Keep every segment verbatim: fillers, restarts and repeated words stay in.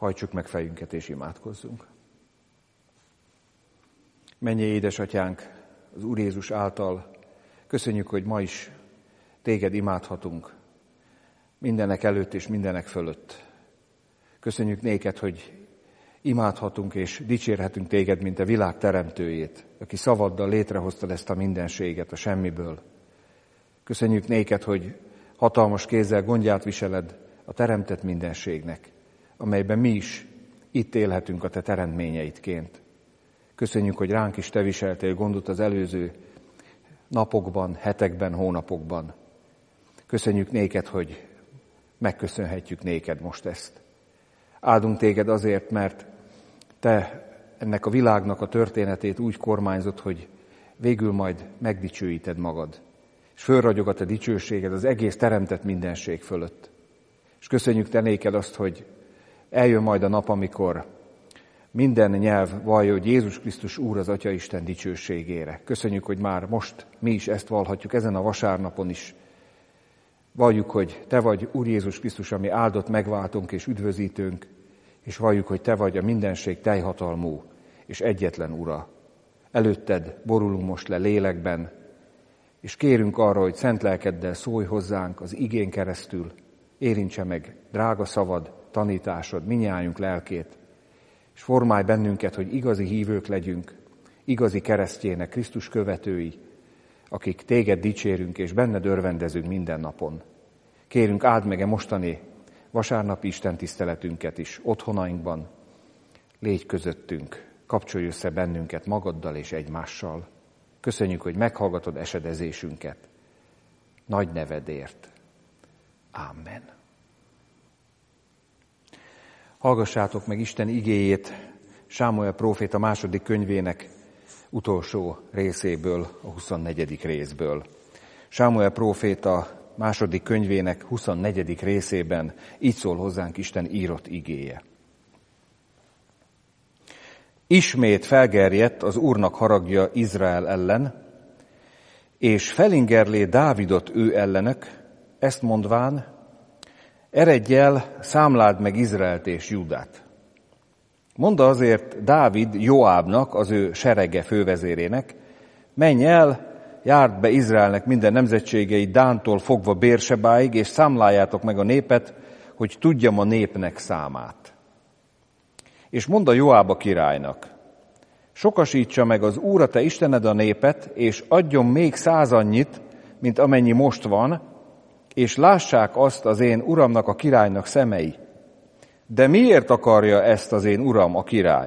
Hajtsuk meg fejünket és imádkozzunk. Mennyei édesatyánk, az Úr Jézus által köszönjük, hogy ma is téged imádhatunk mindenek előtt és mindenek fölött. Köszönjük néked, hogy imádhatunk és dicsérhetünk téged, mint a világ teremtőjét, aki szavaddal létrehoztad ezt a mindenséget a semmiből. Köszönjük néked, hogy hatalmas kézzel gondját viseled a teremtett mindenségnek, amelyben mi is itt élhetünk a te teremtményeidként. Köszönjük, hogy ránk is te viseltél gondot az előző napokban, hetekben, hónapokban. Köszönjük néked, hogy megköszönhetjük néked most ezt. Áldunk téged azért, mert te ennek a világnak a történetét úgy kormányzod, hogy végül majd megdicsőíted magad. És fölragyog a te dicsőséged az egész teremtett mindenség fölött. És köszönjük te néked azt, hogy eljön majd a nap, amikor minden nyelv vallja, hogy Jézus Krisztus Úr az Atyaisten dicsőségére. Köszönjük, hogy már most mi is ezt vallhatjuk, ezen a vasárnapon is. Valljuk, hogy te vagy Úr Jézus Krisztus, ami áldott megváltunk és üdvözítőnk, és valljuk, hogy te vagy a mindenség teljhatalmú és egyetlen Ura. Előtted borulunk most le lélekben, és kérünk arra, hogy szent lelkeddel szólj hozzánk az igén keresztül, érintse meg drága szavad, tanításod, minnyájunk lelkét, és formálj bennünket, hogy igazi hívők legyünk, igazi keresztjének, Krisztus követői, akik téged dicsérünk és benned örvendezünk minden napon. Kérünk, áld meg e mostani vasárnapi Isten tiszteletünket is otthonainkban, légy közöttünk, kapcsolj össze bennünket magaddal és egymással. Köszönjük, hogy meghallgatod esedezésünket. Nagy nevedért. Amen. Hallgassátok meg Isten igéjét Sámuel próféta második könyvének utolsó részéből, a huszonnegyedik részből. Sámuel próféta második könyvének huszonnegyedik részében így szól hozzánk Isten írott igéje. Ismét felgerjedt az Úrnak haragja Izrael ellen, és felingerlé Dávidot ő ellenek, ezt mondván, eredj el, számláld meg Izraelt és Júdát. Mondta azért Dávid Joábnak, az ő serege fővezérének, menj el, járd be Izraelnek minden nemzetségeit Dántól fogva Bérsebáig, és számláljátok meg a népet, hogy tudjam a népnek számát. És mondta Joáb a királynak, sokasítsa meg az Úr a te Istened a népet, és adjon még százannyit, mint amennyi most van, és lássák azt az én uramnak, a királynak szemei. De miért akarja ezt az én uram, a király?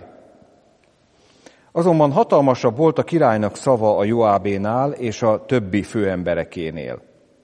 Azonban hatalmasabb volt a királynak szava a Joábénál és a többi főemberekénél.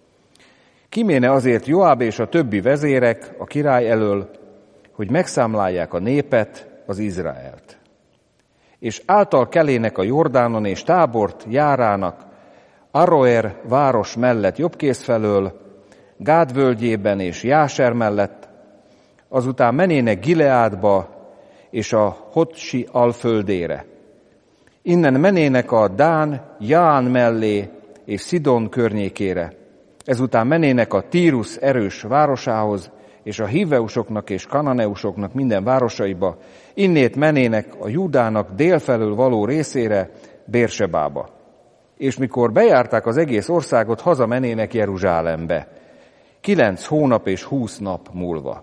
Kiméne azért Joáb és a többi vezérek a király elől, hogy megszámlálják a népet, az Izraelt. És által kelének a Jordánon és Tábort járának, Aroer város mellett jobbkész felől, Gád völgyében és Jáser mellett, azután menének Gileádba és a Hotsi alföldére. Innen menének a Dán, Ján mellé és Szidon környékére. Ezután menének a Tírus erős városához, és a hiveusoknak és kananeusoknak minden városaiba, innét menének a Júdának délfelől való részére, Bérsebába. És mikor bejárták az egész országot, hazamenének Jeruzsálembe, kilenc hónap és húsz nap múlva.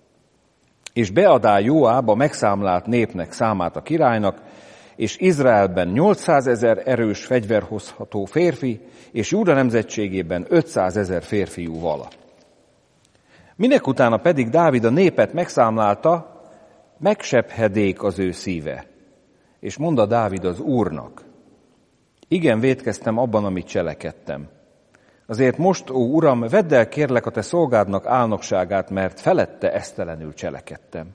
És beadá Joáb a megszámlált népnek számát a királynak, és Izraelben nyolcszázezer erős fegyverhozható férfi, és Júda nemzetségében ötszázezer férfiú vala. Minek utána pedig Dávid a népet megszámlálta, megsebhedék az ő szíve. És mondta Dávid az Úrnak, igen, vétkeztem abban, amit cselekedtem. Azért most, ó Uram, vedd el kérlek a te szolgádnak álnokságát, mert felette esztelenül cselekedtem.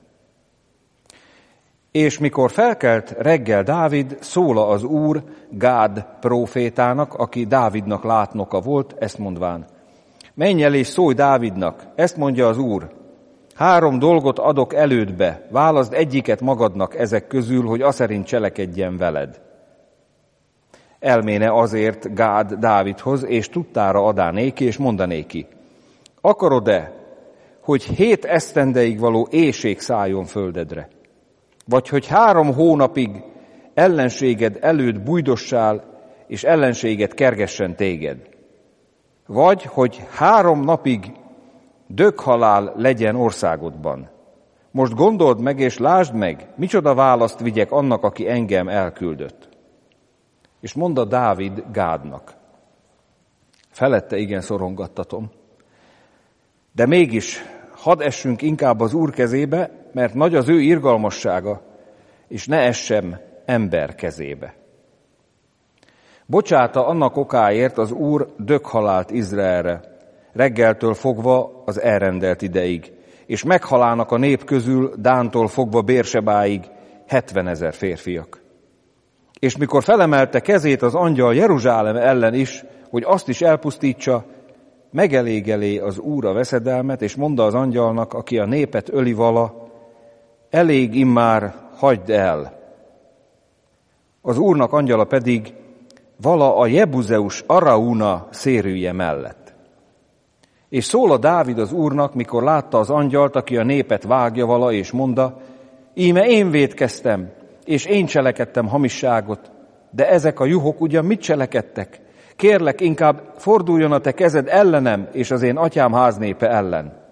És mikor felkelt reggel Dávid, szóla az Úr Gád prófétának, aki Dávidnak látnoka volt, ezt mondván, menj el és szólj Dávidnak, ezt mondja az Úr, három dolgot adok elődbe, válaszd egyiket magadnak ezek közül, hogy aszerint cselekedjen veled. Elméne azért Gád Dávidhoz, és tudtára adá néki, és mondanéki, akarod-e, hogy hét esztendeig való éhség szálljon földedre, vagy hogy három hónapig ellenséged előtt bújdossál, és ellenséged kergessen téged, vagy hogy három napig döghalál legyen országodban. Most gondold meg, és lásd meg, micsoda választ vigyek annak, aki engem elküldött. És mondta Dávid Gádnak: felette igen szorongattatom, de mégis hadd essünk inkább az Úr kezébe, mert nagy az ő irgalmassága, és ne essem ember kezébe. Bocsáta annak okáért az Úr döghalált Izraelre, reggeltől fogva az elrendelt ideig, és meghalának a nép közül Dántól fogva Bérsebáig hetvenezer férfiak. És mikor felemelte kezét az angyal Jeruzsálem ellen is, hogy azt is elpusztítsa, megelégelé az Úr a veszedelmet, és mondta az angyalnak, aki a népet öli vala: elég immár, hagyd el. Az Úrnak angyala pedig vala a Jebuzeus Arauna szérűje mellett. És szól a Dávid az Úrnak, mikor látta az angyalt, aki a népet vágja vala, és mondta: íme én vétkeztem, és én cselekedtem hamisságot, de ezek a juhok ugyan mit cselekedtek? Kérlek, inkább forduljon a te kezed ellenem, és az én atyám háznépe ellen.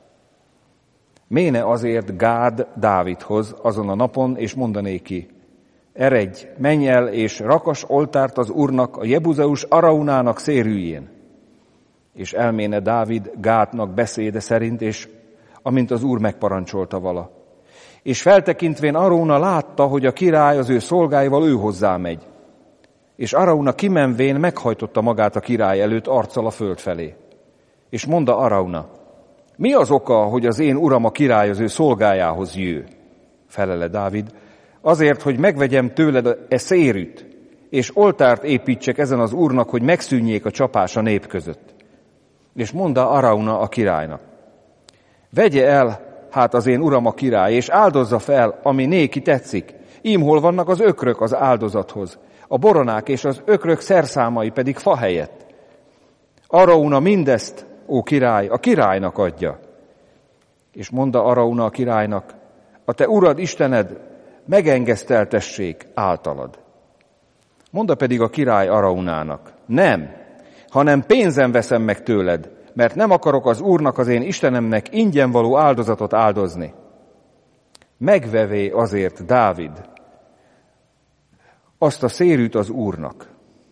Méne azért Gád Dávidhoz azon a napon, és mondanéki: eredj, menj el, és rakas oltárt az Úrnak a Jebuzeus Araunának szérűjén. És elméne Dávid Gádnak beszéde szerint, és amint az Úr megparancsolta vala. És feltekintvén Arauna látta, hogy a király az ő szolgáival ő hozzá megy. És Arauna kimenvén meghajtotta magát a király előtt arccal a föld felé. És mondta Arauna: mi az oka, hogy az én uram a király az ő szolgájához jő? Felele Dávid: azért, hogy megvegyem tőled e szérűt, és oltárt építsek ezen az Úrnak, hogy megszűnjék a csapás a nép között. És mondta Arauna a királynak: vegye el hát az én uram a király, és áldozza fel, ami néki tetszik. Ím hol vannak az ökrök az áldozathoz, a boronák és az ökrök szerszámai pedig fa helyett. Arauna mindezt, ó király, a királynak adja. És mondta Arauna a királynak: a te urad Istened megengeszteltessék általad. Mondta pedig a király Araunának: nem, hanem pénzen veszem meg tőled, mert nem akarok az Úrnak, az én Istenemnek ingyen való áldozatot áldozni. Megvevé azért Dávid azt a szérűt az Úrnak,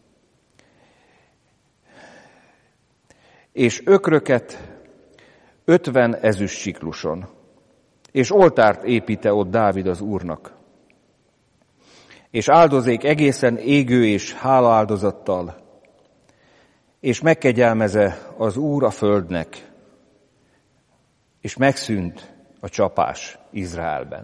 és ökröket ötven ezüst sikluson, és oltárt építe ott Dávid az Úrnak, és áldozék egészen égő és hálaáldozattal, és megkegyelmeze az Úr a földnek, és megszűnt a csapás Izraelben.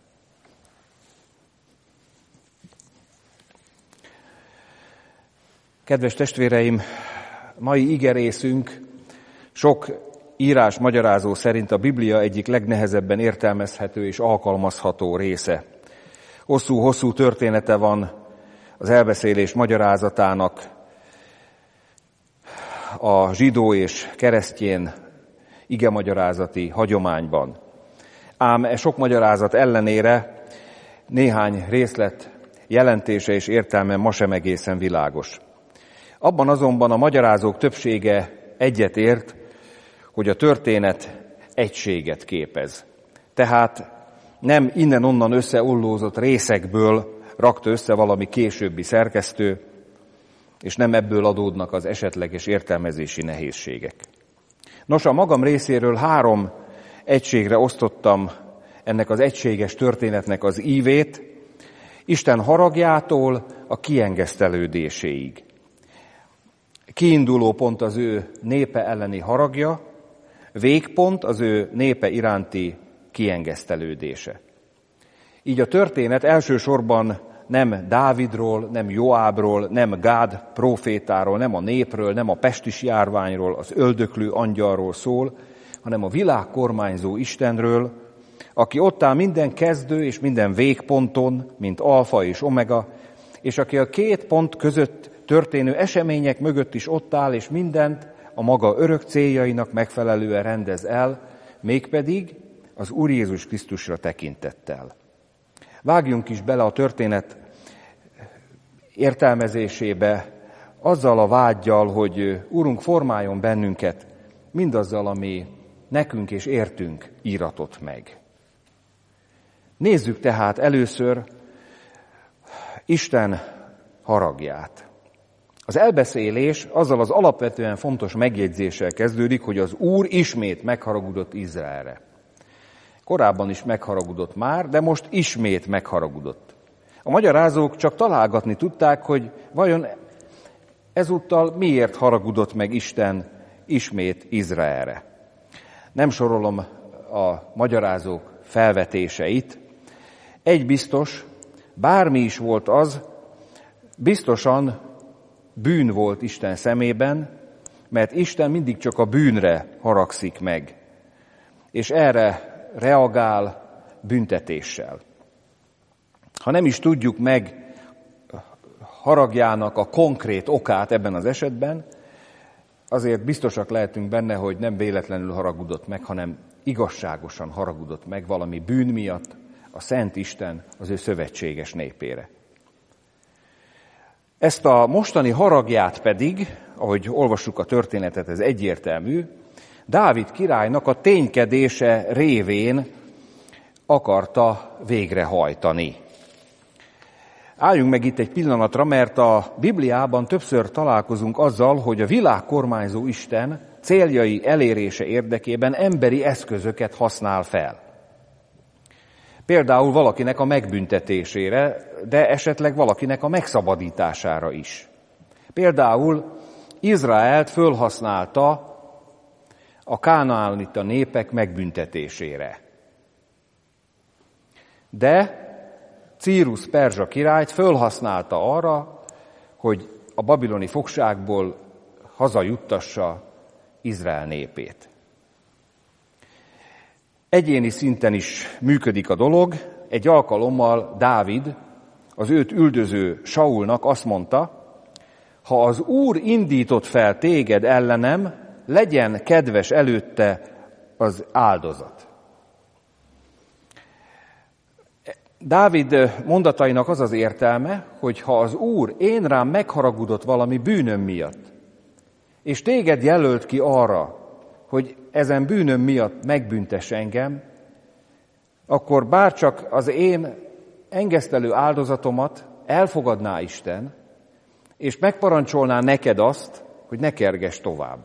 Kedves testvéreim, mai igerészünk sok írás magyarázó szerint a Biblia egyik legnehezebben értelmezhető és alkalmazható része. Hosszú-hosszú története van az elbeszélés magyarázatának, a zsidó és keresztjén igemagyarázati hagyományban. Ám e sok magyarázat ellenére néhány részlet jelentése és értelme ma sem egészen világos. Abban azonban a magyarázók többsége egyetért, hogy a történet egységet képez. Tehát nem innen-onnan összeollózott részekből rakta össze valami későbbi szerkesztő, és nem ebből adódnak az esetleges értelmezési nehézségek. Nos, a magam részéről három egységre osztottam ennek az egységes történetnek az ívét, Isten haragjától a kiengesztelődéséig. Kiinduló pont az ő népe elleni haragja, végpont az ő népe iránti kiengesztelődése. Így a történet elsősorban nem Dávidról, nem Joábról, nem Gád prófétáról, nem a népről, nem a pestis járványról, az öldöklő angyalról szól, hanem a világ kormányzó Istenről, aki ott áll minden kezdő és minden végponton, mint alfa és omega, és aki a két pont között történő események mögött is ott áll, és mindent a maga örök céljainak megfelelően rendez el, mégpedig az Úr Jézus Krisztusra tekintettel. Vágjunk is bele a történet értelmezésébe azzal a vággyal, hogy Urunk, formáljon bennünket mindazzal, ami nekünk és értünk íratott meg. Nézzük tehát először Isten haragját. Az elbeszélés azzal az alapvetően fontos megjegyzéssel kezdődik, hogy az Úr ismét megharagudott Izraelre. Korábban is megharagudott már, de most ismét megharagudott. A magyarázók csak találgatni tudták, hogy vajon ezúttal miért haragudott meg Isten ismét Izraelre. Nem sorolom a magyarázók felvetéseit. Egy biztos, bármi is volt az, biztosan bűn volt Isten szemében, mert Isten mindig csak a bűnre haragszik meg, és erre reagál büntetéssel. Ha nem is tudjuk meg haragjának a konkrét okát ebben az esetben, azért biztosak lehetünk benne, hogy nem véletlenül haragudott meg, hanem igazságosan haragudott meg valami bűn miatt a Szent Isten az ő szövetséges népére. Ezt a mostani haragját pedig, ahogy olvassuk a történetet, ez egyértelmű, Dávid királynak a ténykedése révén akarta végrehajtani. Álljunk meg itt egy pillanatra, mert a Bibliában többször találkozunk azzal, hogy a világkormányzó Isten céljai elérése érdekében emberi eszközöket használ fel. Például valakinek a megbüntetésére, de esetleg valakinek a megszabadítására is. Például Izraelt fölhasználta a kánaánita népek megbüntetésére. De Círus perzsa királyt fölhasználta arra, hogy a babiloni fogságból hazajuttassa Izrael népét. Egyéni szinten is működik a dolog. Egy alkalommal Dávid az őt üldöző Saulnak azt mondta, ha az Úr indított fel téged ellenem, legyen kedves előtte az áldozat. Dávid mondatainak az az értelme, hogy ha az Úr én rám megharagudott valami bűnöm miatt, és téged jelölt ki arra, hogy ezen bűnöm miatt megbüntess engem, akkor bárcsak az én engesztelő áldozatomat elfogadná Isten, és megparancsolná neked azt, hogy ne kergess tovább.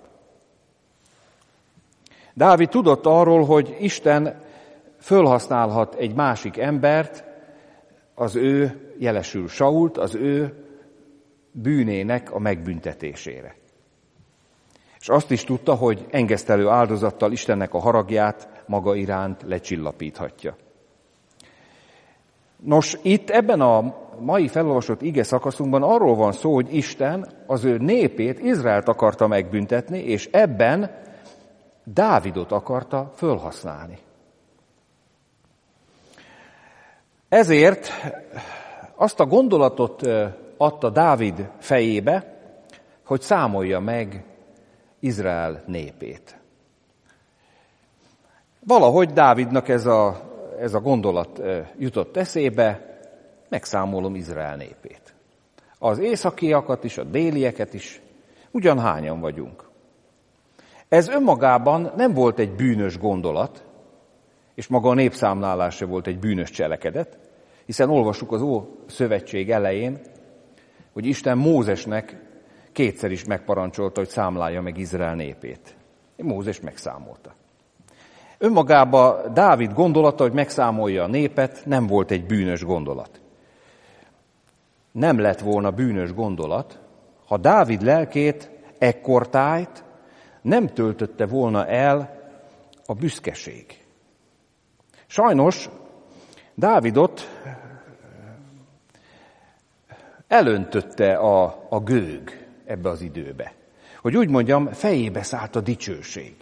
Dávid tudott arról, hogy Isten fölhasználhat egy másik embert, az ő, jelesül Sault, az ő bűnének a megbüntetésére. És azt is tudta, hogy engesztelő áldozattal Istennek a haragját maga iránt lecsillapíthatja. Nos, itt ebben a mai felolvasott ige szakaszunkban arról van szó, hogy Isten az ő népét, Izraelt akarta megbüntetni, és ebben Dávidot akarta fölhasználni. Ezért azt a gondolatot adta Dávid fejébe, hogy számolja meg Izrael népét. Valahogy Dávidnak ez a, ez a gondolat jutott eszébe, megszámolom Izrael népét. Az északiakat is, a délieket is, ugyan hányan vagyunk. Ez önmagában nem volt egy bűnös gondolat, és maga a népszámlálás se volt egy bűnös cselekedet, hiszen olvassuk az Ószövetség elején, hogy Isten Mózesnek kétszer is megparancsolta, hogy számlálja meg Izrael népét. Mózes megszámolta. Önmagában Dávid gondolata, hogy megszámolja a népet, nem volt egy bűnös gondolat. Nem lett volna bűnös gondolat, ha Dávid lelkét ekkortájt nem töltötte volna el a büszkeség. Sajnos Dávidot elöntötte a, a gőg ebbe az időbe. Hogy úgy mondjam, fejébe szállt a dicsőség.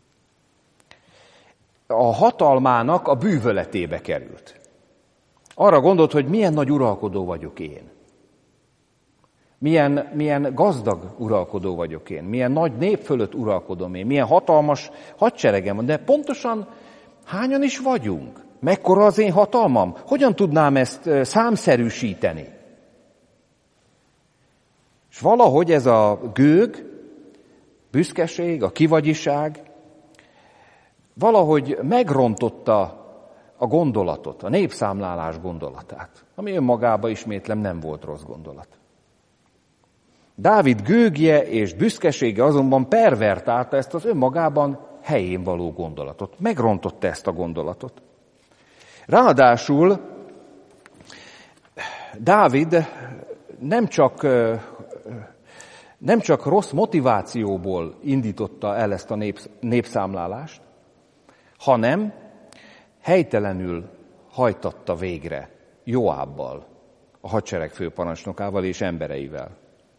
A hatalmának a bűvöletébe került. Arra gondolt, hogy milyen nagy uralkodó vagyok én. Milyen, milyen gazdag uralkodó vagyok én, milyen nagy nép fölött uralkodom én, milyen hatalmas hadseregem van, de pontosan hányan is vagyunk? Mekkora az én hatalmam? Hogyan tudnám ezt számszerűsíteni? És valahogy ez a gőg, büszkeség, a kivagyiság valahogy megrontotta a gondolatot, a népszámlálás gondolatát, ami önmagában ismétlem nem volt rossz gondolat. Dávid gőgje és büszkesége azonban pervertálta ezt az önmagában helyén való gondolatot. Megrontotta ezt a gondolatot. Ráadásul Dávid nem csak, nem csak rossz motivációból indította el ezt a népszámlálást, hanem helytelenül hajtatta végre Joábbal, a hadsereg főparancsnokával és embereivel.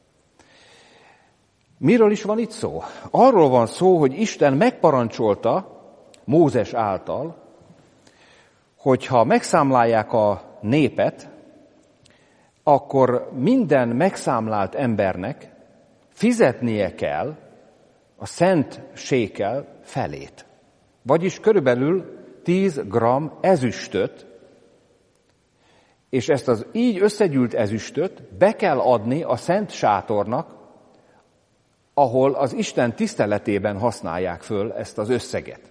Miről is van itt szó? Arról van szó, hogy Isten megparancsolta Mózes által, hogyha megszámlálják a népet, akkor minden megszámlált embernek fizetnie kell a szent sékel felét. Vagyis körülbelül tíz gramm ezüstöt, és ezt az így összegyűlt ezüstöt be kell adni a szent sátornak, ahol az Isten tiszteletében használják föl ezt az összeget.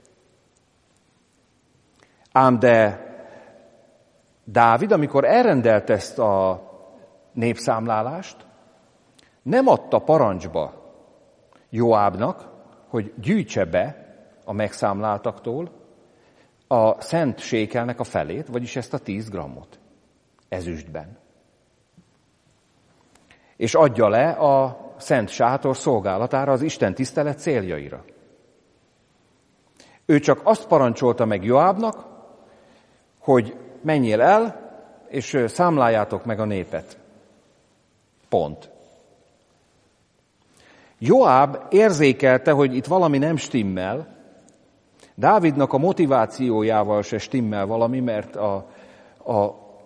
Ám de Dávid, amikor elrendelt ezt a népszámlálást, nem adta parancsba Joábnak, hogy gyűjtse be a megszámláltaktól a szent sékelnek a felét, vagyis ezt a tíz grammot ezüstben. És adja le a szent sátor szolgálatára, az Isten tisztelet céljaira. Ő csak azt parancsolta meg Joábnak, hogy menjél el, és számláljátok meg a népet. Pont. Joáb érzékelte, hogy itt valami nem stimmel, Dávidnak a motivációjával se stimmel valami, mert a, a,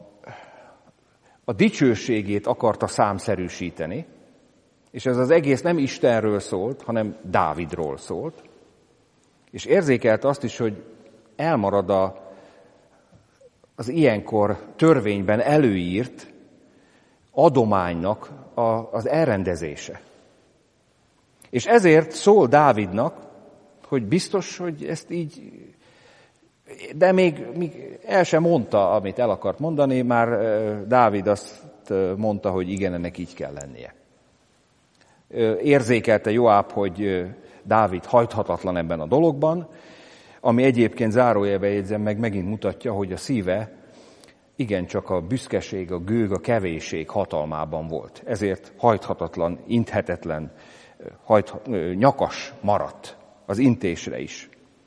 a dicsőségét akarta számszerűsíteni, és ez az egész nem Istenről szólt, hanem Dávidról szólt, és érzékelte azt is, hogy elmarad a, az ilyenkor törvényben előírt adománynak a, az elrendezése. És ezért szól Dávidnak, hogy biztos, hogy ezt így, de még, még el sem mondta, amit el akart mondani, már Dávid azt mondta, hogy igen, ennek így kell lennie. Érzékelte Joáb, hogy Dávid hajthatatlan ebben a dologban, ami egyébként zárójelbe jegyzem meg, megint mutatja, hogy a szíve igencsak a büszkeség, a gőg, a kevésség hatalmában volt. Ezért hajthatatlan, inthetetlen, hajt, nyakas maradt az intésre is.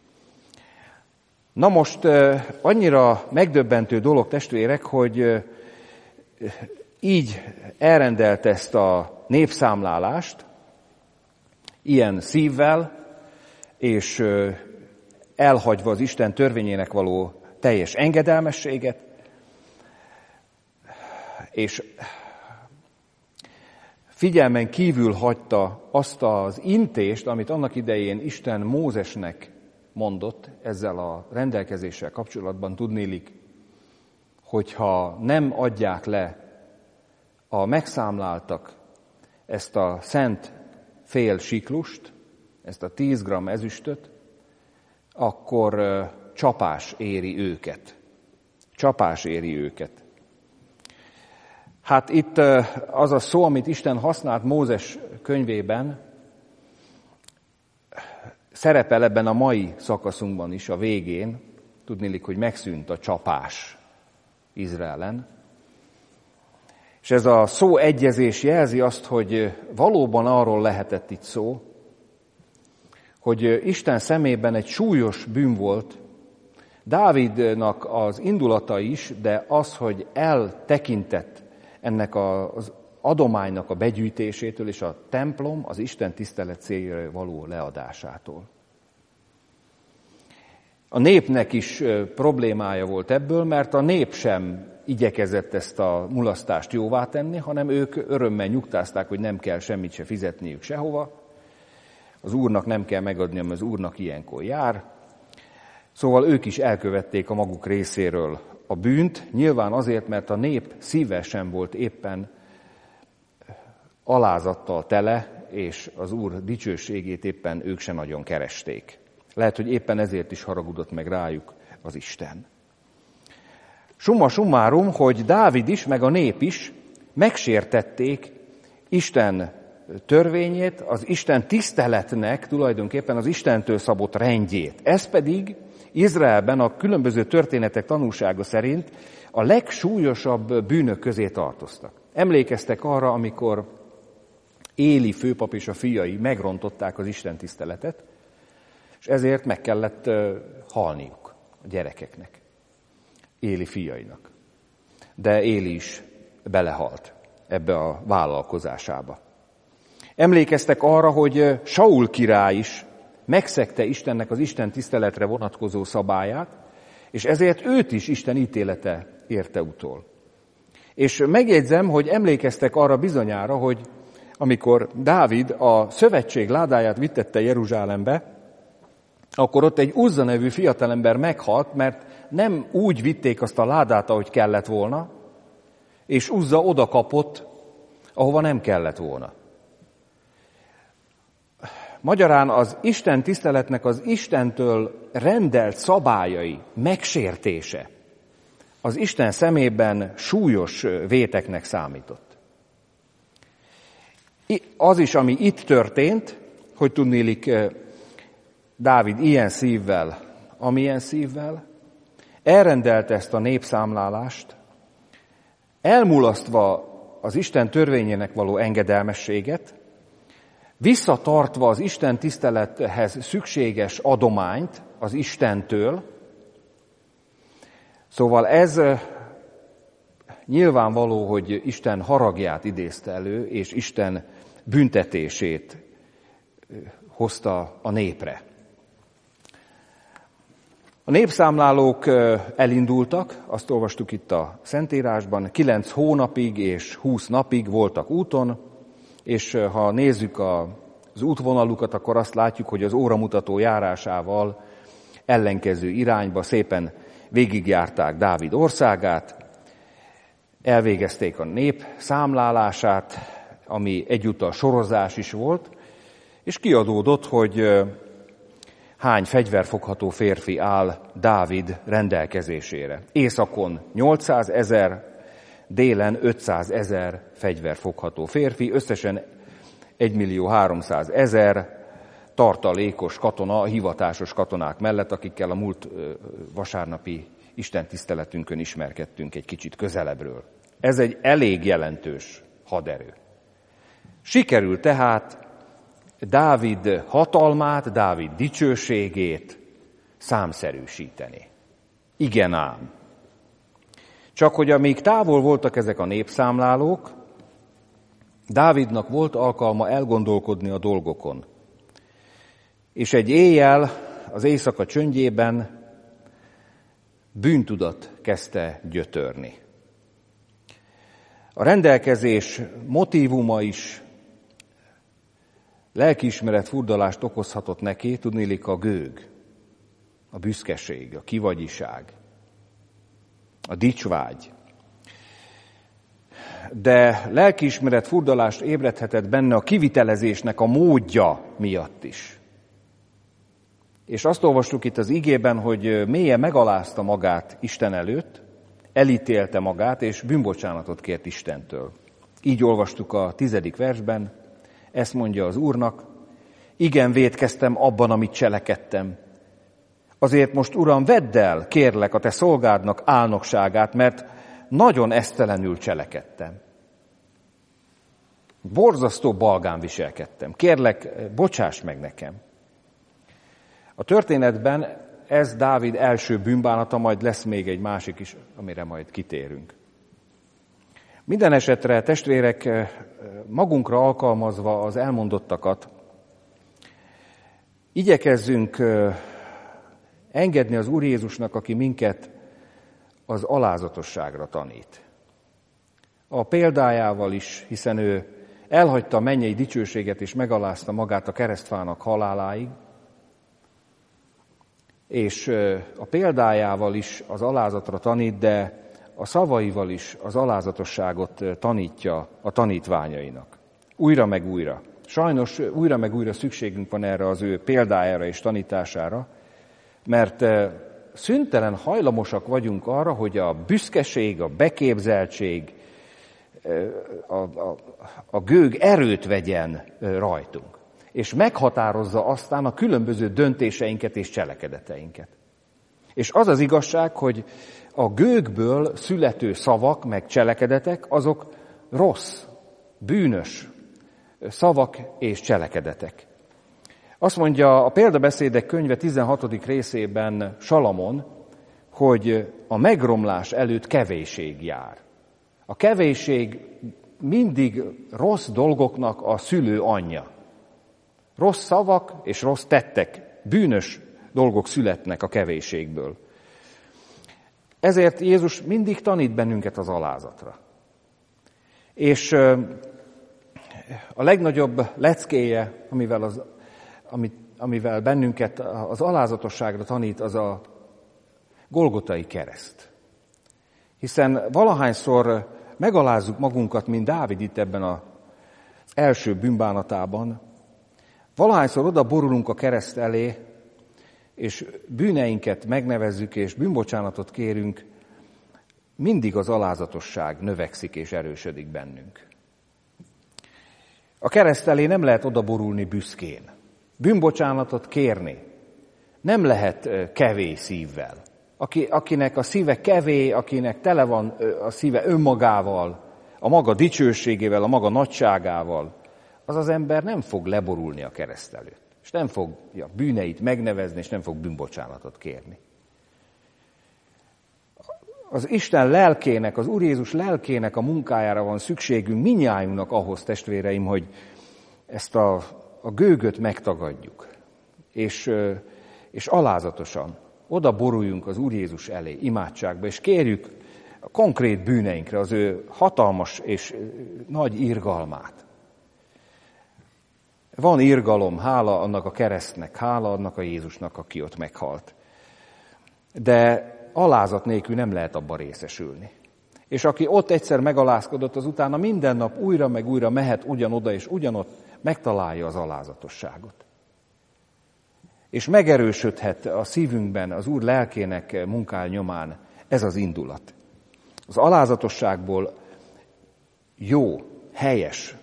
Na most annyira megdöbbentő dolog, testvérek, hogy így elrendelt ezt a népszámlálást, ilyen szívvel, és elhagyva az Isten törvényének való teljes engedelmességet, és figyelmen kívül hagyta azt az intést, amit annak idején Isten Mózesnek mondott ezzel a rendelkezéssel kapcsolatban, tudnélik, hogyha nem adják le a megszámláltak ezt a szent fél siklust, ezt a tíz gramm ezüstöt, akkor csapás éri őket. Csapás éri őket. Hát itt az a szó, amit Isten használt Mózes könyvében, szerepel ebben a mai szakaszunkban is, a végén, tudniillik, hogy megszűnt a csapás Izraelen. És ez a szó egyezés jelzi azt, hogy valóban arról lehetett itt szó, hogy Isten szemében egy súlyos bűn volt, Dávidnak az indulata is, de az, hogy eltekintett ennek az adománynak a begyűjtésétől és a templom az Isten tisztelet céljára való leadásától. A népnek is problémája volt ebből, mert a nép sem igyekezett ezt a mulasztást jóvá tenni, hanem ők örömmel nyugtázták, hogy nem kell semmit se fizetniük sehova. Az Úrnak nem kell megadni, mert az Úrnak ilyenkor jár. Szóval ők is elkövették a maguk részéről a bűnt, nyilván azért, mert a nép szíve sem volt éppen alázattal tele, és az Úr dicsőségét éppen ők sem nagyon keresték. Lehet, hogy éppen ezért is haragudott meg rájuk az Isten. Summa summarum, hogy Dávid is, meg a nép is megsértették Isten törvényét, az Isten tiszteletnek tulajdonképpen az Istentől szabott rendjét. Ez pedig Izraelben a különböző történetek tanúsága szerint a legsúlyosabb bűnök közé tartoztak. Emlékeztek arra, amikor Éli főpap és a fiai megrontották az Isten tiszteletet, és ezért meg kellett halniuk a gyerekeknek, Éli fiainak. De Éli is belehalt ebbe a vállalkozásába. Emlékeztek arra, hogy Saul király is megszegte Istennek az Isten tiszteletre vonatkozó szabályát, és ezért őt is Isten ítélete érte utol. És megjegyzem, hogy emlékeztek arra bizonyára, hogy amikor Dávid a szövetség ládáját vittette Jeruzsálembe, akkor ott egy Uzza nevű fiatalember meghalt, mert nem úgy vitték azt a ládát, ahogy kellett volna, és Uzza oda kapott, ahova nem kellett volna. Magyarán az Isten tiszteletnek az Istentől rendelt szabályai megsértése az Isten szemében súlyos véteknek számított. Az is, ami itt történt, hogy tudnélik Dávid ilyen szívvel, amilyen szívvel, elrendelte ezt a népszámlálást, elmulasztva az Isten törvényének való engedelmességet, visszatartva az Isten tisztelethez szükséges adományt az Istentől. Szóval ez nyilvánvaló, hogy Isten haragját idézte elő, és Isten büntetését hozta a népre. A népszámlálók elindultak, azt olvastuk itt a Szentírásban, kilenc hónapig és húsz napig voltak úton, és ha nézzük az útvonalukat, akkor azt látjuk, hogy az óramutató járásával ellenkező irányba szépen végigjárták Dávid országát, elvégezték a nép számlálását, ami egyúttal sorozás is volt, és kiadódott, hogy hány fegyverfogható férfi áll Dávid rendelkezésére. Északon nyolcszázezer, délen ötszázezer fegyverfogható férfi, összesen egymillió-háromszázezer tartalékos katona, a hivatásos katonák mellett, akikkel a múlt vasárnapi istentiszteletünkön ismerkedtünk egy kicsit közelebbről. Ez egy elég jelentős haderő. Sikerült tehát Dávid hatalmát, Dávid dicsőségét számszerűsíteni. Igen ám. Csak hogy amíg távol voltak ezek a népszámlálók, Dávidnak volt alkalma elgondolkodni a dolgokon. És egy éjjel az éjszaka csöndjében bűntudat kezdte gyötörni. A rendelkezés motívuma is lelkiismeret furdalást okozhatott neki, tudniillik a gőg, a büszkeség, a kivagyiság, a dicsvágy. De lelkiismeret furdalást ébredhetett benne a kivitelezésnek a módja miatt is. És azt olvastuk itt az igében, hogy mélyen megalázta magát Isten előtt, elítélte magát, és bűnbocsánatot kért Istentől. Így olvastuk a tizedik versben, ezt mondja az Úrnak, igen, vétkeztem abban, amit cselekedtem. Azért most, Uram, vedd el, kérlek, a te szolgádnak álnokságát, mert nagyon esztelenül cselekedtem. Borzasztó balgán viselkedtem. Kérlek, bocsáss meg nekem. A történetben ez Dávid első bűnbánata, majd lesz még egy másik is, amire majd kitérünk. Minden esetre, testvérek, magunkra alkalmazva az elmondottakat, igyekezzünk engedni az Úr Jézusnak, aki minket az alázatosságra tanít. A példájával is, hiszen ő elhagyta a mennyei dicsőséget és megalázta magát a keresztfának haláláig, és a példájával is az alázatra tanít, de a szavaival is az alázatosságot tanítja a tanítványainak. Újra meg újra. Sajnos újra meg újra szükségünk van erre az ő példájára és tanítására, mert szüntelen hajlamosak vagyunk arra, hogy a büszkeség, a beképzeltség, a, a, a gőg erőt vegyen rajtunk, és meghatározza aztán a különböző döntéseinket és cselekedeteinket. És az az igazság, hogy a gőgből születő szavak, meg cselekedetek, azok rossz, bűnös szavak és cselekedetek. Azt mondja a Példabeszédek könyve tizenhatodik részében Salamon, hogy a megromlás előtt kevésség jár. A kevésség mindig rossz dolgoknak a szülő anyja. Rossz szavak és rossz tettek, bűnös dolgok születnek a kevésségből. Ezért Jézus mindig tanít bennünket az alázatra. És a legnagyobb leckéje, amivel, az, amivel bennünket az alázatosságra tanít, az a Golgotai kereszt. Hiszen valahányszor megalázzuk magunkat, mint Dávid itt ebben az első bűnbánatában, valahányszor oda borulunk a kereszt elé, és bűneinket megnevezzük, és bűnbocsánatot kérünk, mindig az alázatosság növekszik és erősödik bennünk. A kereszt elé nem lehet odaborulni büszkén. Bűnbocsánatot kérni nem lehet kevés szívvel. Aki, akinek a szíve kevé, akinek tele van a szíve önmagával, a maga dicsőségével, a maga nagyságával, az az ember nem fog leborulni a kereszt előtt. És nem fogja bűneit megnevezni, és nem fog bűnbocsánatot kérni. Az Isten lelkének, az Úr Jézus lelkének a munkájára van szükségünk mindnyájunknak ahhoz, testvéreim, hogy ezt a, a gőgöt megtagadjuk, és, és alázatosan oda boruljunk az Úr Jézus elé, imádságba, és kérjük a konkrét bűneinkre az ő hatalmas és nagy irgalmát. Van irgalom, hála annak a keresztnek, hála annak a Jézusnak, aki ott meghalt. De alázat nélkül nem lehet abban részesülni. És aki ott egyszer megalázkodott, az utána minden nap újra meg újra mehet ugyanoda, és ugyanott megtalálja az alázatosságot. És megerősödhet a szívünkben az Úr lelkének munkája nyomán ez az indulat. Az alázatosságból jó, helyes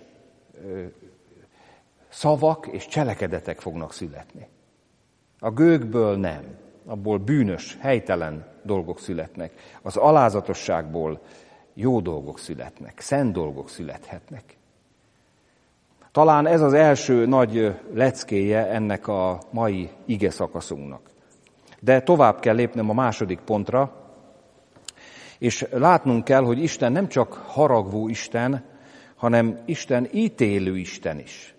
szavak és cselekedetek fognak születni. A gőgből nem, abból bűnös, helytelen dolgok születnek. Az alázatosságból jó dolgok születnek, szent dolgok születhetnek. Talán ez az első nagy leckéje ennek a mai ige szakaszunknak. De tovább kell lépnem a második pontra, és látnunk kell, hogy Isten nem csak haragvó Isten, hanem Isten ítélő Isten is.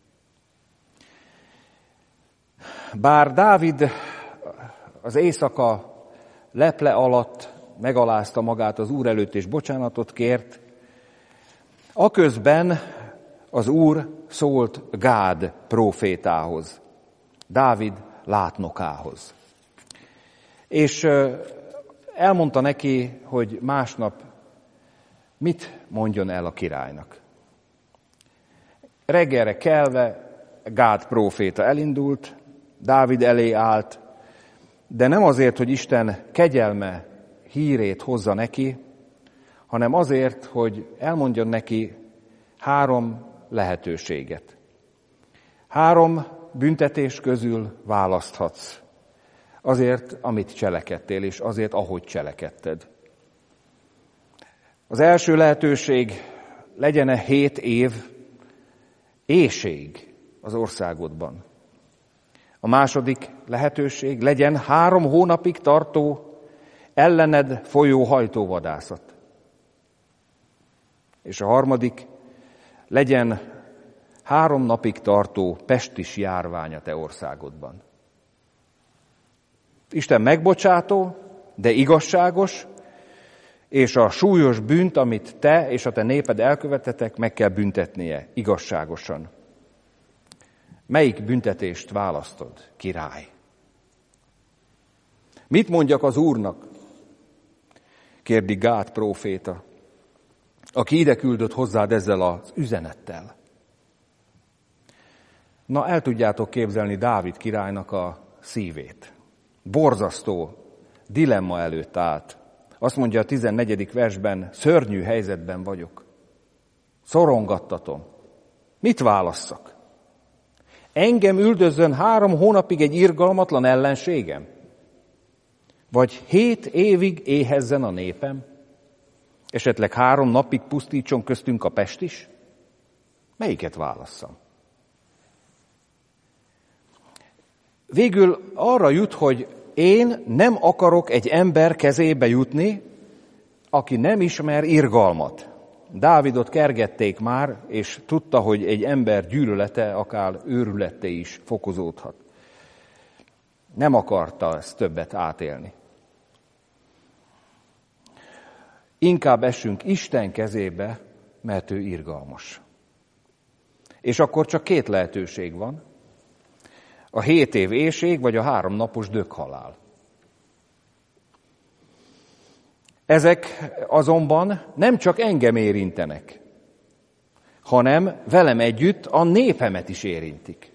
Bár Dávid az éjszaka leple alatt megalázta magát az Úr előtt és bocsánatot kért, aközben az Úr szólt Gád prófétához, Dávid látnokához. És elmondta neki, hogy másnap mit mondjon el a királynak. Reggelre kelve Gád próféta elindult, Dávid elé állt, de nem azért, hogy Isten kegyelme hírét hozza neki, hanem azért, hogy elmondjon neki három lehetőséget. Három büntetés közül választhatsz. Azért, amit cselekedtél, és azért, ahogy cselekedted. Az első lehetőség legyen-e hét év éhség az országodban. A második lehetőség legyen három hónapig tartó ellened folyó hajtóvadászat. És a harmadik legyen három napig tartó pestis járvány a te országodban. Isten megbocsátó, de igazságos, és a súlyos bűnt, amit te és a te néped elkövetetek, meg kell büntetnie igazságosan. Melyik büntetést választod, király? Mit mondjak az Úrnak? Kérdi Gád próféta, aki ide küldött hozzád ezzel az üzenettel. Na, el tudjátok képzelni Dávid királynak a szívét. Borzasztó dilemma előtt állt. Azt mondja a tizennegyedik versben, szörnyű helyzetben vagyok. Szorongattatom. Mit válasszak? Engem üldözzön három hónapig egy irgalmatlan ellenségem? Vagy hét évig éhezzen a népem? Esetleg három napig pusztítson köztünk a pest is? Melyiket válasszam? Végül arra jut, hogy én nem akarok egy ember kezébe jutni, aki nem ismer irgalmat. Dávidot kergették már, és tudta, hogy egy ember gyűlölete akár őrületté is fokozódhat. Nem akarta ezt többet átélni. Inkább essünk Isten kezébe, mert ő irgalmas. És akkor csak két lehetőség van. A hét év éhség, vagy a három napos döghalál. Ezek azonban nem csak engem érintenek, hanem velem együtt a népemet is érintik.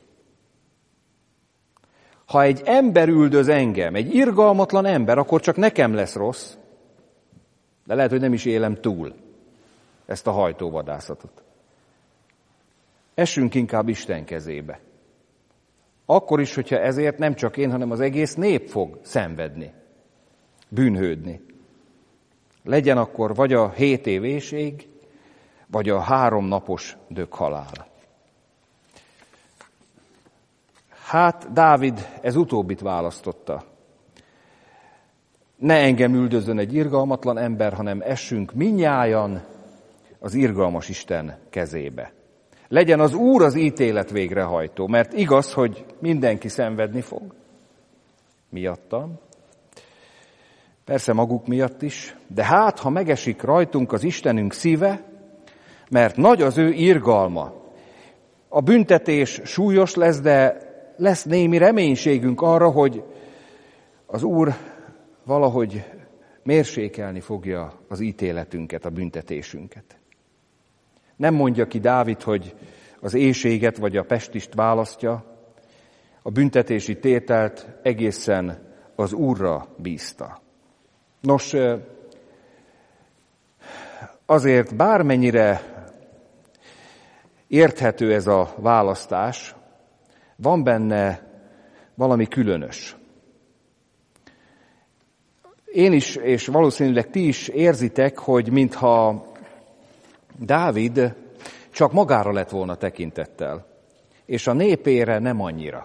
Ha egy ember üldöz engem, egy irgalmatlan ember, akkor csak nekem lesz rossz, de lehet, hogy nem is élem túl ezt a hajtóvadászatot. Essünk inkább Isten kezébe. Akkor is, hogyha ezért nem csak én, hanem az egész nép fog szenvedni, bűnhődni. Legyen akkor vagy a hét év éhség, vagy a három napos döghalál. Hát Dávid ez utóbbit választotta. Ne engem üldözzön egy irgalmatlan ember, hanem essünk mindnyájan az irgalmas Isten kezébe. Legyen az Úr az ítélet végrehajtó, mert igaz, hogy mindenki szenvedni fog. Miattam. Persze maguk miatt is, de hát, ha megesik rajtunk az Istenünk szíve, mert nagy az ő irgalma. A büntetés súlyos lesz, de lesz némi reménységünk arra, hogy az Úr valahogy mérsékelni fogja az ítéletünket, a büntetésünket. Nem mondja ki Dávid, hogy az éhséget vagy a pestist választja, a büntetési tételt egészen az Úrra bízta. Nos, azért bármennyire érthető ez a választás, van benne valami különös. Én is, és valószínűleg ti is érzitek, hogy mintha Dávid csak magára lett volna tekintettel, és a népére nem annyira.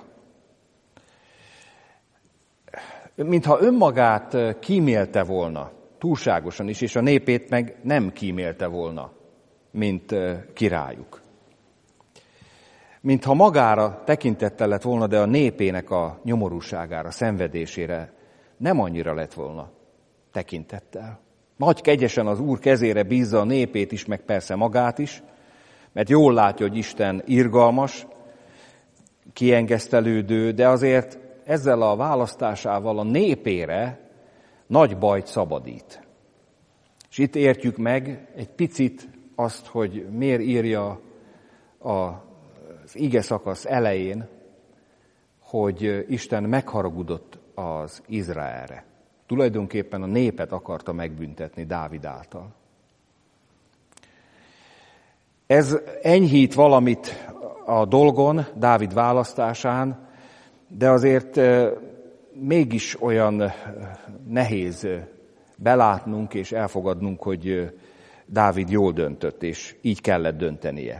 Mintha önmagát kímélte volna, túlságosan is, és a népét meg nem kímélte volna, mint királyuk. Mintha magára tekintettel lett volna, de a népének a nyomorúságára, szenvedésére nem annyira lett volna tekintettel. Nagy kegyesen az Úr kezére bízza a népét is, meg persze magát is, mert jól látja, hogy Isten irgalmas, kiengesztelődő, de azért ezzel a választásával a népére nagy bajt szabadít. És itt értjük meg egy picit azt, hogy miért írja az ige szakasz elején, hogy Isten megharagudott az Izraelre. Tulajdonképpen a népet akarta megbüntetni Dávid által. Ez enyhít valamit a dolgon, Dávid választásán, de azért mégis olyan nehéz belátnunk és elfogadnunk, hogy Dávid jól döntött, és így kellett döntenie.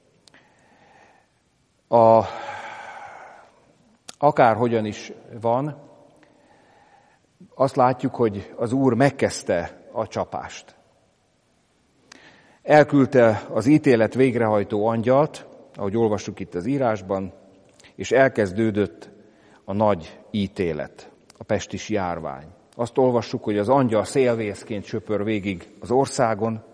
A, akárhogyan is van, azt látjuk, hogy az Úr megkezdte a csapást. Elküldte az ítélet végrehajtó angyalt, ahogy olvassuk itt az írásban, és elkezdődött a nagy ítélet, a pestis járvány. Azt olvassuk, hogy az angyal szélvészként söpör végig az országon,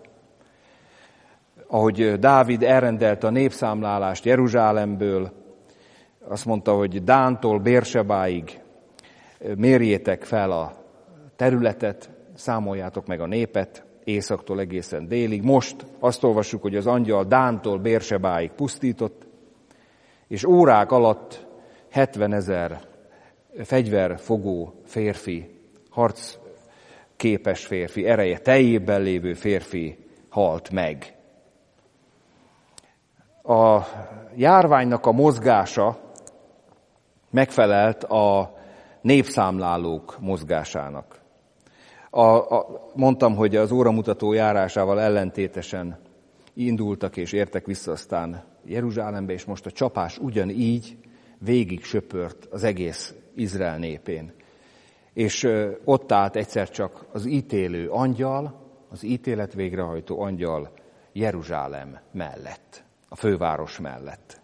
ahogy Dávid elrendelte a népszámlálást Jeruzsálemből, azt mondta, hogy Dántól Bérsebáig mérjétek fel a területet, számoljátok meg a népet, északtól egészen délig. Most azt olvassuk, hogy az angyal Dántól Bérsebáig pusztított, és órák alatt hetvenezer fegyverfogó férfi, harcképes férfi, ereje teljében lévő férfi halt meg. A járványnak a mozgása megfelelt a népszámlálók mozgásának. A, a, mondtam, hogy az óramutató járásával ellentétesen indultak és értek vissza aztán Jeruzsálembe, és most a csapás ugyanígy végig söpört az egész Izrael népén. És ott állt egyszer csak az ítélő angyal, az ítélet végrehajtó angyal Jeruzsálem mellett, a főváros mellett.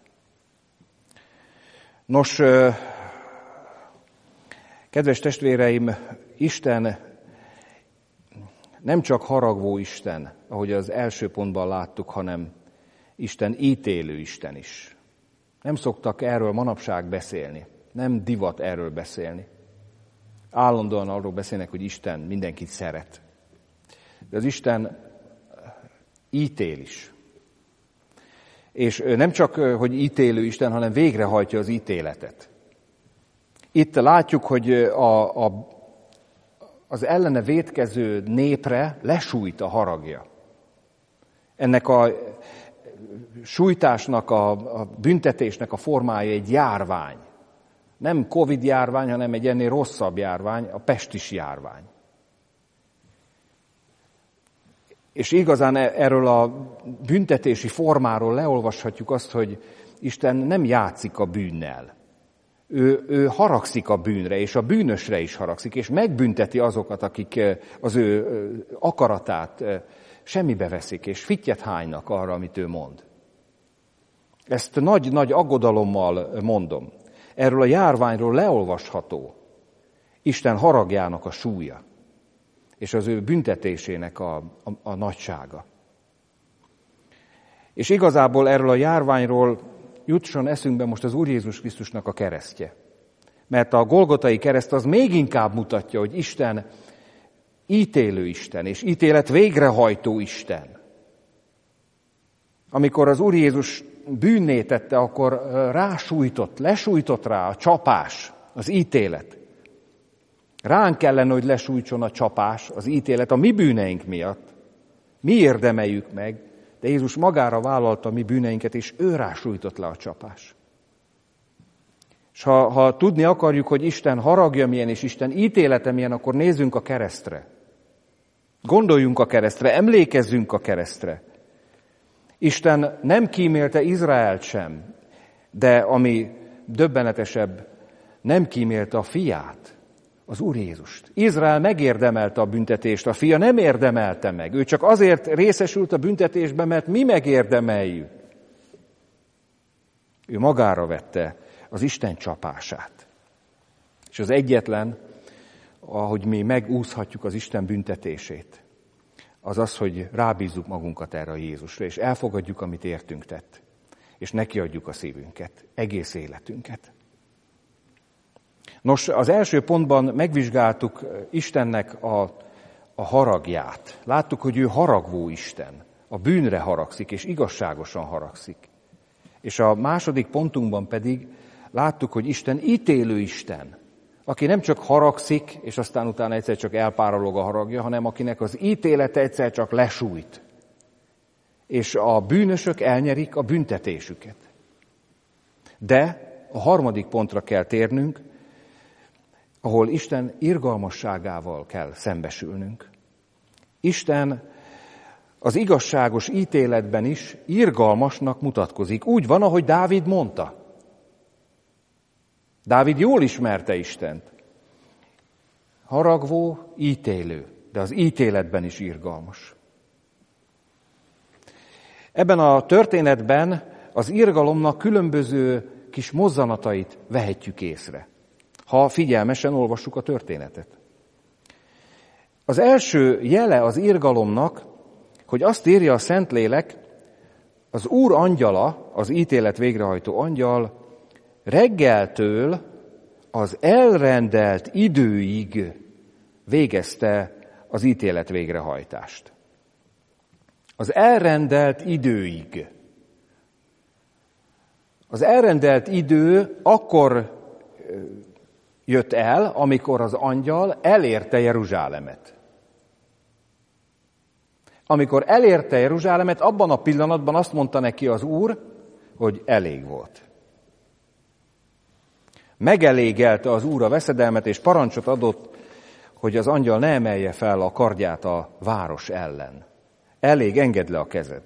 Nos, kedves testvéreim, Isten nem csak haragvó Isten, ahogy az első pontban láttuk, hanem Isten ítélő Isten is. Nem szoktak erről manapság beszélni, nem divat erről beszélni. Állandóan arról beszélnek, hogy Isten mindenkit szeret. De az Isten ítél is. És nem csak, hogy ítélő Isten, hanem végrehajtja az ítéletet. Itt látjuk, hogy a, a, az ellene vétkező népre lesújt a haragja. Ennek a sújtásnak, a, a büntetésnek a formája egy járvány. Nem Covid járvány, hanem egy ennél rosszabb járvány, a pestis járvány. És igazán erről a büntetési formáról leolvashatjuk azt, hogy Isten nem játszik a bűnnel. Ő, ő haragszik a bűnre, és a bűnösre is haragszik, és megbünteti azokat, akik az ő akaratát semmibe veszik, és fittyet hánynak arra, amit ő mond. Ezt nagy-nagy aggodalommal mondom. Erről a járványról leolvasható Isten haragjának a súlya, és az ő büntetésének a, a, a nagysága. És igazából erről a járványról jutson eszünkbe most az Úr Jézus Krisztusnak a keresztje. Mert a Golgotai kereszt az még inkább mutatja, hogy Isten ítélő Isten, és ítélet végrehajtó Isten. Amikor az Úr Jézus bűnné tette, akkor rásújtott, lesújtott rá a csapás, az ítélet. Ránk kellene, hogy lesújtson a csapás, az ítélet a mi bűneink miatt. Mi érdemeljük meg, de Jézus magára vállalta a mi bűneinket, és ő rásújtott le a csapás. És ha, ha tudni akarjuk, hogy Isten haragja milyen, és Isten ítélete milyen, akkor nézzünk a keresztre. Gondoljunk a keresztre, emlékezzünk a keresztre. Isten nem kímélte Izraelt sem, de ami döbbenetesebb, nem kímélte a fiát, az Úr Jézust. Izrael megérdemelte a büntetést, a fia nem érdemelte meg. Ő csak azért részesült a büntetésben, mert mi megérdemeljük. Ő magára vette az Isten csapását. És az egyetlen, ahogy mi megúszhatjuk az Isten büntetését, az az, hogy rábízzuk magunkat erre a Jézusra, és elfogadjuk, amit értünk tett, és nekiadjuk a szívünket, egész életünket. Nos, az első pontban megvizsgáltuk Istennek a, a haragját. Láttuk, hogy ő haragvó Isten, a bűnre haragszik, és igazságosan haragszik. És a második pontunkban pedig láttuk, hogy Isten ítélő Isten, aki nem csak haragszik, és aztán utána egyszer csak elpárolog a haragja, hanem akinek az ítélete egyszer csak lesújt. És a bűnösök elnyerik a büntetésüket. De a harmadik pontra kell térnünk, ahol Isten irgalmasságával kell szembesülnünk. Isten az igazságos ítéletben is irgalmasnak mutatkozik. Úgy van, ahogy Dávid mondta. Dávid jól ismerte Istent. Haragvó, ítélő, de az ítéletben is irgalmas. Ebben a történetben az irgalomnak különböző kis mozzanatait vehetjük észre, ha figyelmesen olvassuk a történetet. Az első jele az irgalomnak, hogy azt írja a Szentlélek, az Úr angyala, az ítélet végrehajtó angyal reggeltől az elrendelt időig végezte az ítélet végrehajtást. Az elrendelt időig. Az elrendelt idő akkor jött el, amikor az angyal elérte Jeruzsálemet. Amikor elérte Jeruzsálemet, abban a pillanatban azt mondta neki az Úr, hogy elég volt. Megelégelte az Úr a veszedelmet, és parancsot adott, hogy az angyal ne emelje fel a kardját a város ellen. Elég, engedd le a kezed.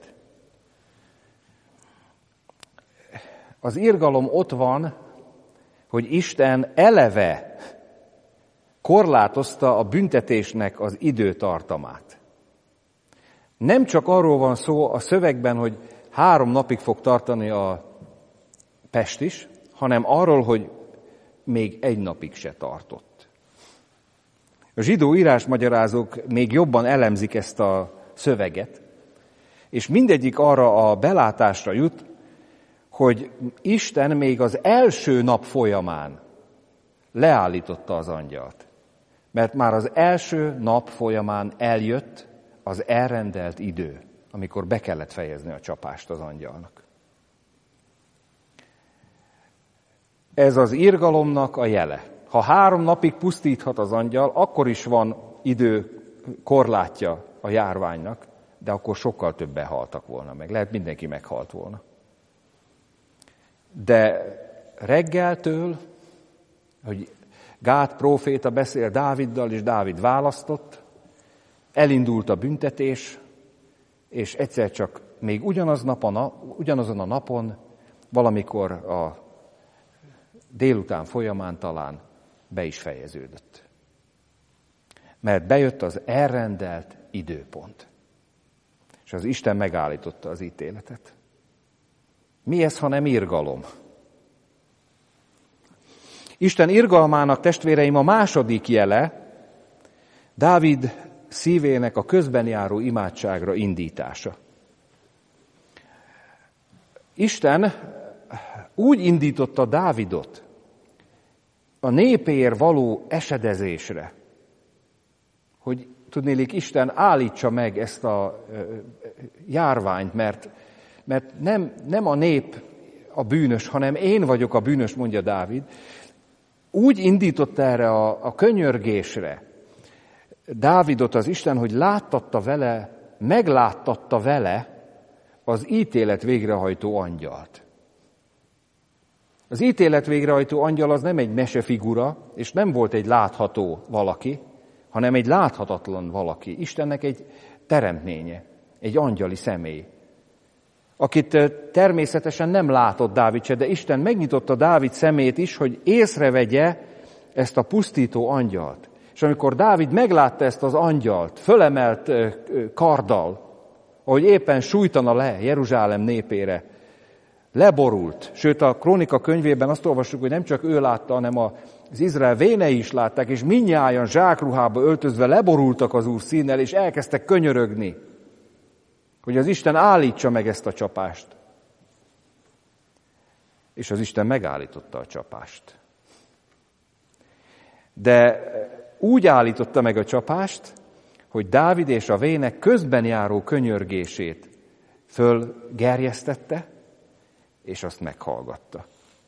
Az irgalom ott van, hogy Isten eleve korlátozta a büntetésnek az időtartamát. Nem csak arról van szó a szövegben, hogy három napig fog tartani a pest is, hanem arról, hogy még egy napig se tartott. A zsidó írásmagyarázók még jobban elemzik ezt a szöveget, és mindegyik arra a belátásra jut, hogy Isten még az első nap folyamán leállította az angyalt. Mert már az első nap folyamán eljött az elrendelt idő, amikor be kellett fejezni a csapást az angyalnak. Ez az irgalomnak a jele. Ha három napig pusztíthat az angyal, akkor is van idő korlátja a járványnak, de akkor sokkal többen haltak volna meg. Lehet, mindenki meghalt volna. De reggeltől, hogy Gád próféta beszél Dáviddal, és Dávid választott, elindult a büntetés, és egyszer csak még ugyanaz nap a nap, ugyanazon a napon, valamikor a délután folyamán talán be is fejeződött. Mert bejött az elrendelt időpont. És az Isten megállította az ítéletet. Mi ez, ha nem irgalom? Isten irgalmának, testvéreim, a második jele Dávid szívének a közben járó imádságra indítása. Isten úgy indította Dávidot a népéért való esedezésre, hogy tudnélik, Isten állítsa meg ezt a járványt, mert, mert nem, nem a nép a bűnös, hanem én vagyok a bűnös, mondja Dávid. Úgy indította erre a, a könyörgésre Dávidot az Isten, hogy láttatta vele, megláttatta vele az ítélet végrehajtó angyalt. Az ítélet végrehajtó angyal az nem egy mesefigura, és nem volt egy látható valaki, hanem egy láthatatlan valaki. Istennek egy teremtménye, egy angyali személy, akit természetesen nem látott Dávid se, de Isten megnyitotta Dávid szemét is, hogy észrevegye ezt a pusztító angyalt. És amikor Dávid meglátta ezt az angyalt, fölemelt karddal, ahogy éppen sújtana le Jeruzsálem népére, leborult. Sőt, a Krónika könyvében azt olvassuk, hogy nem csak ő látta, hanem az Izrael vénei is látták, és mindnyájan zsákruhába öltözve leborultak az Úr színnel, és elkezdtek könyörögni, hogy az Isten állítsa meg ezt a csapást. És az Isten megállította a csapást. De úgy állította meg a csapást, hogy Dávid és a vének közben járó könyörgését fölgerjesztette, és azt meghallgatta.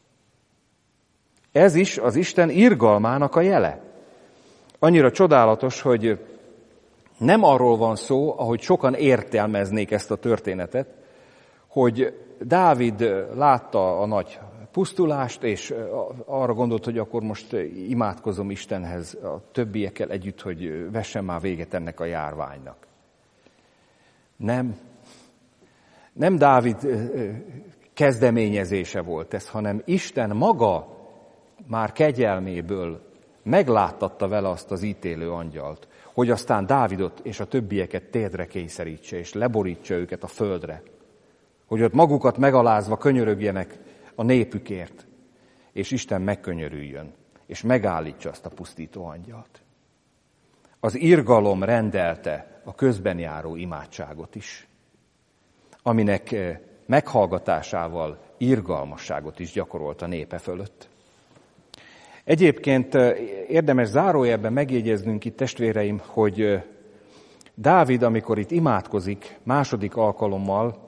Ez is az Isten irgalmának a jele. Annyira csodálatos, hogy nem arról van szó, ahogy sokan értelmeznék ezt a történetet, hogy Dávid látta a nagy pusztulást, és arra gondolt, hogy akkor most imádkozom Istenhez a többiekkel együtt, hogy vessen már véget ennek a járványnak. Nem. Nem Dávid kezdeményezése volt ez, hanem Isten maga már kegyelméből megláttatta vele azt az ítélő angyalt, hogy aztán Dávidot és a többieket térdre kényszerítse, és leborítsa őket a földre, hogy ott magukat megalázva könyörögjenek a népükért, és Isten megkönyörüljön, és megállítsa azt a pusztító angyalt. az irgalom rendelte a közben járó imádságot is, aminek meghallgatásával irgalmasságot is gyakorolt a népe fölött. Egyébként érdemes zárójelben megjegyeznünk itt, testvéreim, hogy Dávid, amikor itt imádkozik második alkalommal,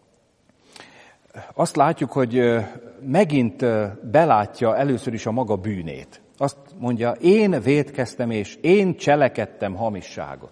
azt látjuk, hogy megint belátja először is a maga bűnét. Azt mondja, én vétkeztem és én cselekedtem hamisságot.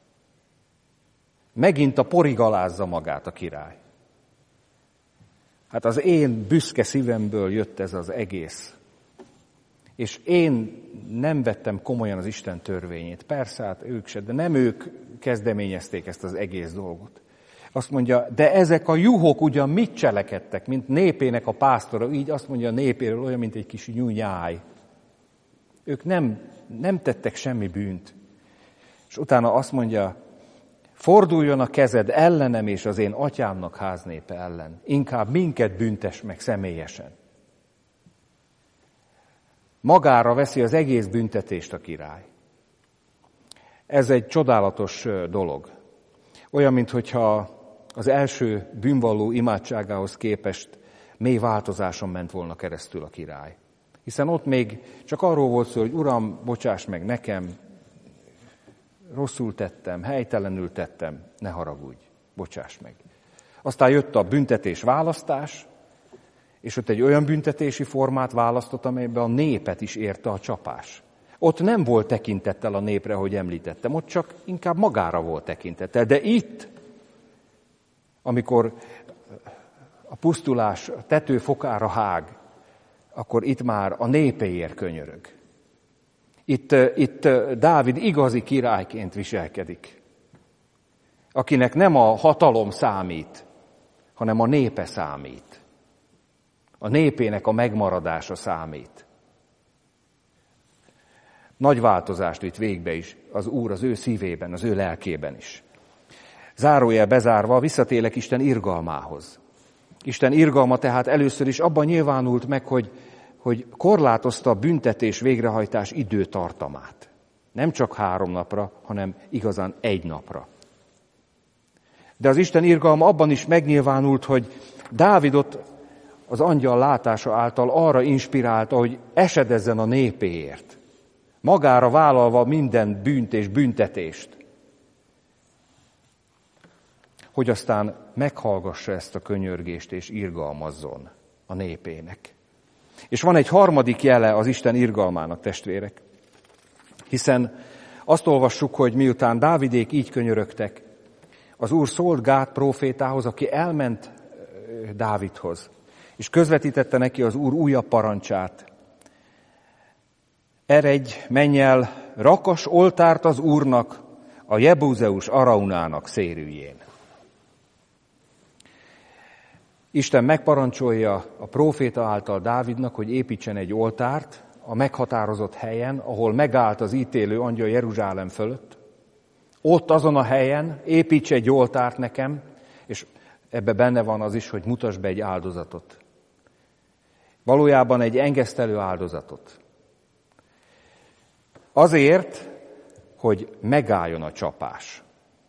Megint a porig alázza magát a király. Hát az én büszke szívemből jött ez az egész. És én nem vettem komolyan az Isten törvényét. Persze, hát ők se, de nem ők kezdeményezték ezt az egész dolgot. Azt mondja, de ezek a juhok ugyan mit cselekedtek, mint népének a pásztora, így azt mondja a népéről, olyan, mint egy kis nyújjáj. Ők nem, nem tettek semmi bűnt. És utána azt mondja, forduljon a kezed ellenem és az én atyámnak háznépe ellen. Inkább minket büntess meg személyesen. Magára veszi az egész büntetést a király. Ez egy csodálatos dolog. Olyan, minthogyha az első bűnvalló imádságához képest mély változáson ment volna keresztül a király. Hiszen ott még csak arról volt szó, hogy Uram, bocsáss meg nekem, rosszul tettem, helytelenül tettem, ne haragudj, bocsáss meg. Aztán jött a büntetés választás, és ott egy olyan büntetési formát választott, amelyben a népet is érte a csapás. Ott nem volt tekintettel a népre, ahogy említettem, ott csak inkább magára volt tekintettel. De itt, amikor a pusztulás tetőfokára hág, akkor itt már a népéért könyörög. Itt, itt Dávid igazi királyként viselkedik, akinek nem a hatalom számít, hanem a népe számít. A népének a megmaradása számít. Nagy változást vitt végbe is az Úr az ő szívében, az ő lelkében is. Zárójel bezárva visszatérek Isten irgalmához. Isten irgalma tehát először is abban nyilvánult meg, hogy, hogy korlátozta a büntetés végrehajtás időtartamát. Nem csak három napra, hanem igazán egy napra. De az Isten irgalma abban is megnyilvánult, hogy Dávidot az angyal látása által arra inspirálta, hogy esedezzen a népéért, magára vállalva minden bűnt és büntetést, hogy aztán meghallgassa ezt a könyörgést és irgalmazzon a népének. És van egy harmadik jele az Isten irgalmának, testvérek, hiszen azt olvassuk, hogy miután Dávidék így könyörögtek, az Úr szólt Gád prófétához, aki elment Dávidhoz, és közvetítette neki az Úr újabb parancsát. Eredj, menj el, rakas oltárt az Úrnak, a Jebúzeus Araunának szérűjén. Isten megparancsolja a próféta által Dávidnak, hogy építsen egy oltárt a meghatározott helyen, ahol megállt az ítélő angyal Jeruzsálem fölött. Ott azon a helyen építs egy oltárt nekem, és ebbe benne van az is, hogy mutasd be egy áldozatot. Valójában egy engesztelő áldozatot. Azért, hogy megálljon a csapás.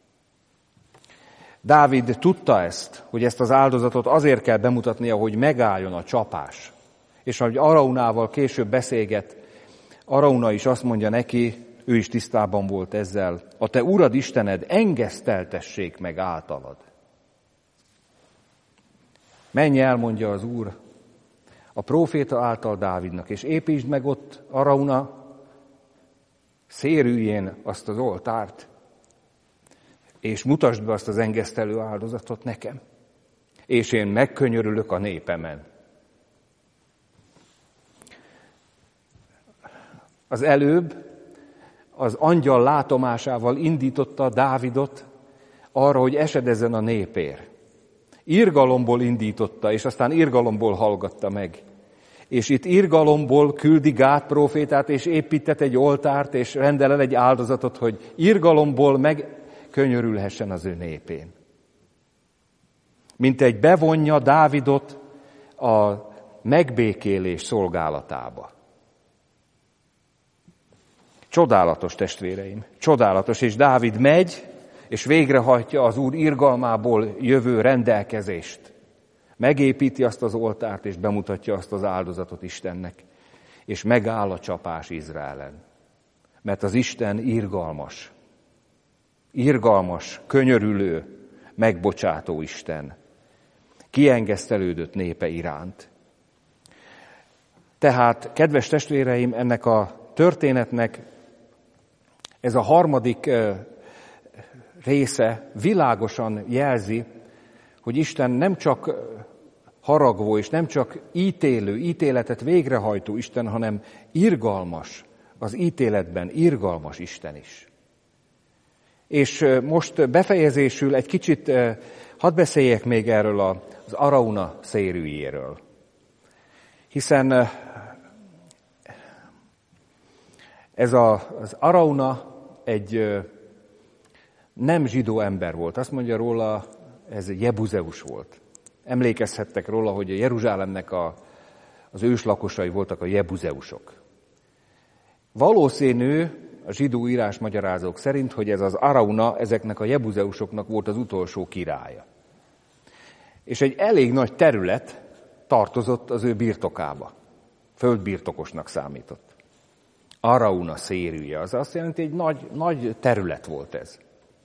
Dávid tudta ezt, hogy ezt az áldozatot azért kell bemutatnia, hogy megálljon a csapás. És ahogy Araunával később beszélget, Arauna is azt mondja neki, ő is tisztában volt ezzel, a te Urad Istened engeszteltessék meg általad. Menj el, mondja az Úr, a próféta által Dávidnak, és építsd meg ott Arauna szérűjén azt az oltárt, és mutasd be azt az engesztelő áldozatot nekem, és én megkönyörülök a népemen. Az előbb az angyal látomásával indította Dávidot arra, hogy esedezzen a népér. Irgalomból indította, és aztán irgalomból hallgatta meg. És itt irgalomból küldi Gád prófétát, és építet egy oltárt, és rendel el egy áldozatot, hogy irgalomból megkönyörülhessen az ő népén. Mint egy bevonja Dávidot a megbékélés szolgálatába. Csodálatos, testvéreim, csodálatos, és Dávid megy, és végrehajtja az Úr irgalmából jövő rendelkezést. Megépíti azt az oltárt, és bemutatja azt az áldozatot Istennek, és megáll a csapás Izraelen. Mert az Isten irgalmas, irgalmas, könyörülő, megbocsátó Isten. Kiengesztelődött népe iránt. Tehát, kedves testvéreim, ennek a történetnek ez a harmadik része világosan jelzi, hogy Isten nem csak haragvó és nem csak ítélő, ítéletet végrehajtó Isten, hanem irgalmas, az ítéletben irgalmas Isten is. És most befejezésül egy kicsit hadd beszéljek még erről az Arauna szérűjéről. Hiszen ez a, az Arauna egy nem zsidó ember volt. Azt mondja róla, ez Jebuzeus volt. Emlékezhettek róla, hogy a Jeruzsálemnek a, az őslakosai voltak a Jebuzeusok. Valószínű a zsidó írásmagyarázók szerint, hogy ez az Arauna ezeknek a Jebuzeusoknak volt az utolsó királya. És egy elég nagy terület tartozott az ő birtokába. Földbirtokosnak számított. Arauna szérűje, az azt jelenti, egy nagy, nagy terület volt ez.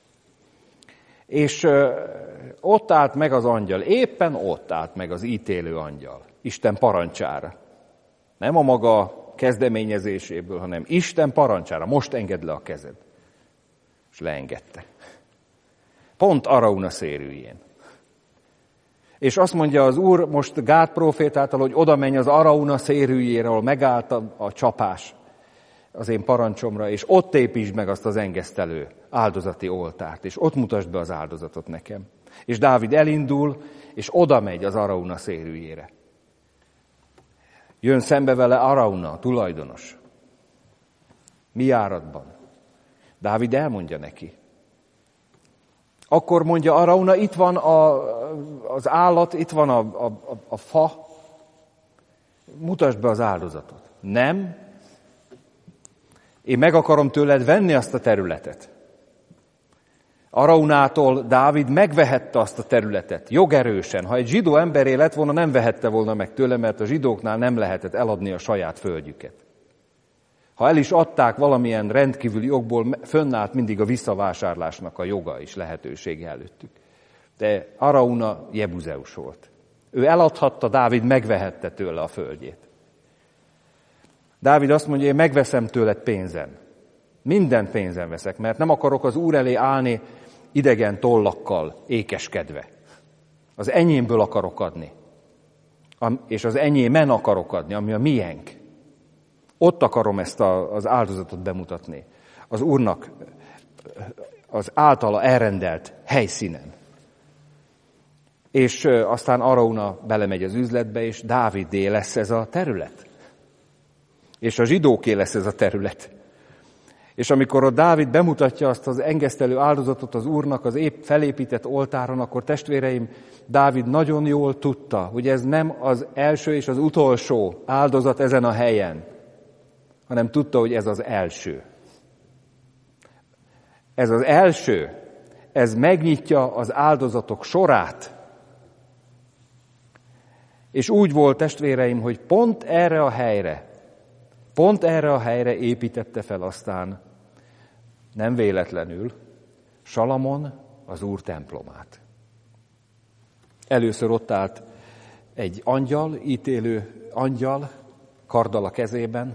És ott állt meg az angyal, éppen ott állt meg az ítélő angyal, Isten parancsára. Nem a maga kezdeményezéséből, hanem Isten parancsára. Most engedd le a kezed. És leengedte. Pont Arauna szérűjén. És azt mondja az Úr most Gád prófétától, hogy oda menj az Arauna szérűjére, ahol megállt a, a csapás az én parancsomra, és ott építsd meg azt az engesztelő áldozati oltárt, és ott mutasd be az áldozatot nekem. És Dávid elindul, és oda megy az Arauna szérűjére. Jön szembe vele Arauna, a tulajdonos. Mi járatban? Dávid elmondja neki. Akkor mondja Arauna, itt van a, az állat, itt van a, a, a fa, mutasd be az áldozatot. Nem, én meg akarom tőled venni azt a területet. Araunától Dávid megvehette azt a területet, jogerősen. Ha egy zsidó emberé lett volna, nem vehette volna meg tőle, mert a zsidóknál nem lehetett eladni a saját földjüket. Ha el is adták valamilyen rendkívüli jogból, fönnállt mindig a visszavásárlásnak a joga és lehetősége előttük. De Arauna Jebuzeus volt. Ő eladhatta, Dávid megvehette tőle a földjét. Dávid azt mondja, én megveszem tőled pénzen. Minden pénzen veszek, mert nem akarok az Úr elé állni idegen tollakkal, ékeskedve. Az enyémből akarok adni. És az enyémen akarok adni, ami a miénk. Ott akarom ezt a, az áldozatot bemutatni. Az Úrnak az általa elrendelt helyszínen. És aztán Arauna belemegy az üzletbe, és Dávidé lesz ez a terület. És a zsidóké lesz ez a terület. És amikor a Dávid bemutatja azt az engesztelő áldozatot az Úrnak az épp felépített oltáron, akkor testvéreim, Dávid nagyon jól tudta, hogy ez nem az első és az utolsó áldozat ezen a helyen, hanem tudta, hogy ez az első. Ez az első, ez megnyitja az áldozatok sorát. És úgy volt, testvéreim, hogy pont erre a helyre, pont erre a helyre építette fel aztán, nem véletlenül, Salamon az Úr templomát. Először ott állt egy angyal, ítélő angyal, karddal a kezében,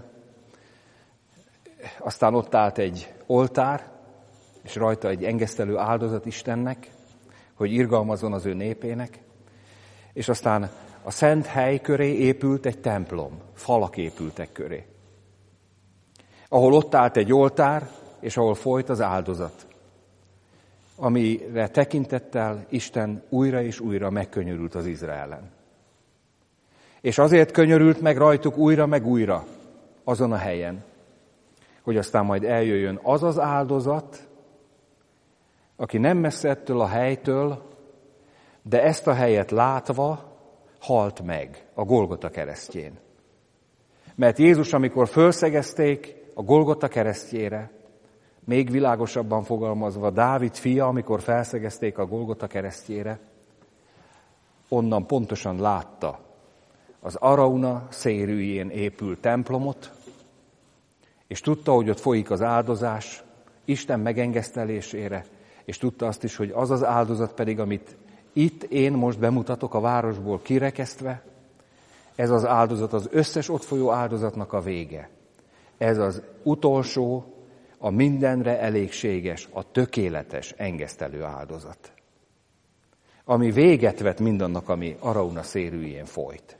aztán ott állt egy oltár, és rajta egy engesztelő áldozat Istennek, hogy irgalmazzon az ő népének, és aztán a szent hely köré épült egy templom, falak épültek köré, ahol ott állt egy oltár, és ahol folyt az áldozat, amire tekintettel Isten újra és újra megkönyörült az Izraelen. És azért könyörült meg rajtuk újra meg újra azon a helyen, hogy aztán majd eljöjjön az az áldozat, aki nem messze ettől a helytől, de ezt a helyet látva halt meg a Golgota keresztjén. Mert Jézus, amikor fölszegezték a Golgota keresztjére, még világosabban fogalmazva Dávid fia, amikor felszegezték a Golgota keresztjére, onnan pontosan látta az Arauna szérűjén épült templomot, és tudta, hogy ott folyik az áldozás Isten megengesztelésére, és tudta azt is, hogy az az áldozat pedig, amit itt én most bemutatok a városból kirekesztve, ez az áldozat az összes ott folyó áldozatnak a vége. Ez az utolsó, a mindenre elégséges, a tökéletes engesztelő áldozat, ami véget vet mindannak, ami Arauna szérűjén folyt.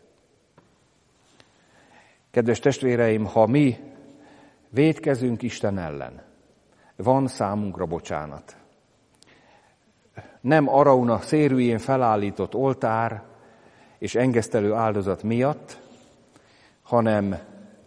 Kedves testvéreim, ha mi vétkezünk Isten ellen, van számunkra bocsánat. Nem Arauna szérűjén felállított oltár és engesztelő áldozat miatt, hanem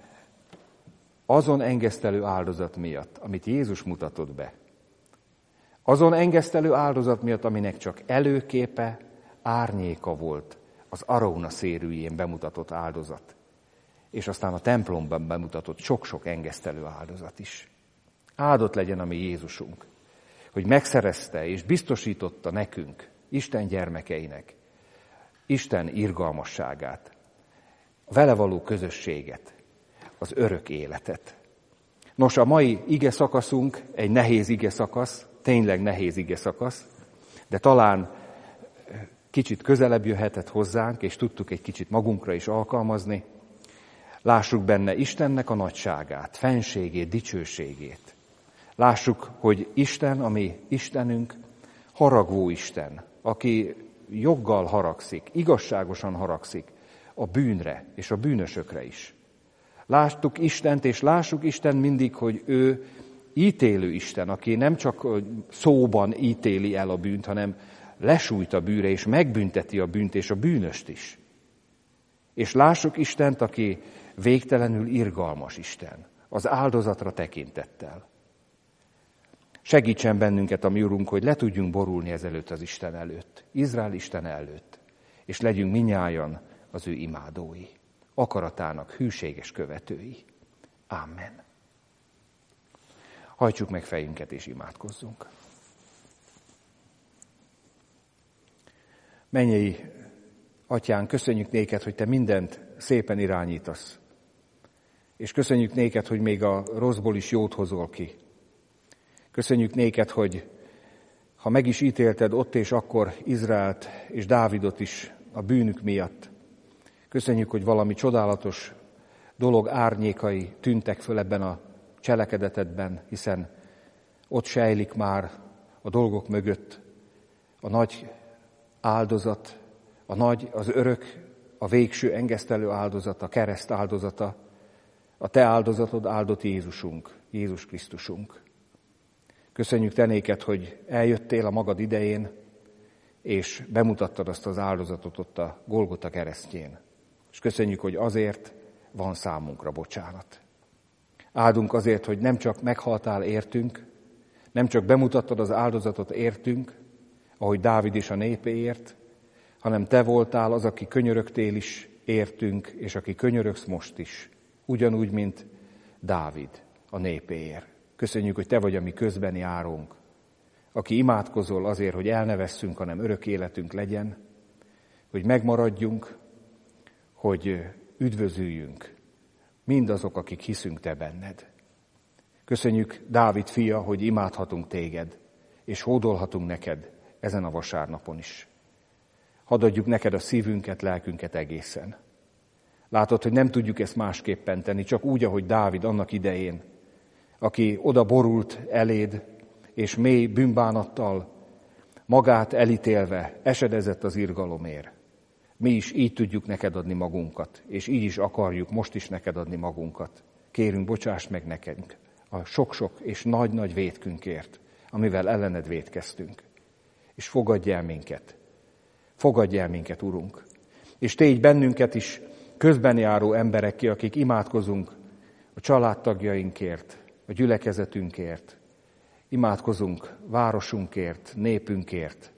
azon engesztelő áldozat miatt, amit Jézus mutatott be. Azon engesztelő áldozat miatt, aminek csak előképe, árnyéka volt az Arauna szérűjén bemutatott áldozat, és aztán a templomban bemutatott sok-sok engesztelő áldozat is. Áldott legyen a mi Jézusunk, hogy megszerezte és biztosította nekünk, Isten gyermekeinek, Isten irgalmasságát, a vele való közösséget, az örök életet. Nos, a mai ige szakaszunk egy nehéz ige szakasz, tényleg nehéz ige szakasz, de talán kicsit közelebb jöhetett hozzánk, és tudtuk egy kicsit magunkra is alkalmazni. Lássuk benne Istennek a nagyságát, fenségét, dicsőségét. Lássuk, hogy Isten, ami Istenünk, haragvó Isten, aki joggal haragszik, igazságosan haragszik a bűnre és a bűnösökre is. Láttuk Istent, és lássuk Isten mindig, hogy ő ítélő Isten, aki nem csak szóban ítéli el a bűnt, hanem lesújt a bűnre, és megbünteti a bűnt és a bűnöst is. És lássuk Istent, aki végtelenül irgalmas Isten, az áldozatra tekintettel. Segítsen bennünket a mi Urunk, hogy le tudjunk borulni ezelőtt az Isten előtt, Izrael Isten előtt, és legyünk minnyájan az ő imádói, akaratának hűséges követői. Amen. Hajtsuk meg fejünket és imádkozzunk. Mennyei Atyánk, köszönjük néked, hogy te mindent szépen irányítasz. És köszönjük néked, hogy még a rosszból is jót hozol ki. Köszönjük néked, hogy ha meg is ítélted ott és akkor Izraelt és Dávidot is a bűnük miatt, köszönjük, hogy valami csodálatos dolog árnyékai tűntek föl ebben a cselekedetedben, hiszen ott sejlik már a dolgok mögött a nagy áldozat, a nagy, az örök, a végső engesztelő áldozat, a kereszt áldozata, a te áldozatod áldott Jézusunk, Jézus Krisztusunk. Köszönjük te néked, hogy eljöttél a magad idején, és bemutattad azt az áldozatot ott a Golgota keresztjén. És köszönjük, hogy azért van számunkra bocsánat. Áldunk azért, hogy nem csak meghaltál értünk, nem csak bemutattad az áldozatot értünk, ahogy Dávid is a népéért, hanem te voltál az, aki könyörögtél is értünk, és aki könyörögsz most is, ugyanúgy, mint Dávid a népéért. Köszönjük, hogy te vagy a mi közbeni járónk, aki imádkozol azért, hogy el ne vesszünk, hanem örök életünk legyen, hogy megmaradjunk, hogy üdvözüljünk mindazok, akik hiszünk te benned. Köszönjük, Dávid fia, hogy imádhatunk téged, és hódolhatunk neked ezen a vasárnapon is. Hadd adjuk neked a szívünket, lelkünket egészen. Látod, hogy nem tudjuk ezt másképpen tenni, csak úgy, ahogy Dávid annak idején, aki oda borult eléd, és mély bűnbánattal magát elítélve esedezett az irgalomért. Mi is így tudjuk neked adni magunkat, és így is akarjuk most is neked adni magunkat. Kérünk, bocsáss meg nekünk a sok-sok és nagy-nagy vétkünkért, amivel ellened vétkeztünk. És fogadj el minket. Fogadj el minket, Urunk. És tégy bennünket is közbenjáró emberekké, akik imádkozunk a családtagjainkért, a gyülekezetünkért. Imádkozunk városunkért, népünkért,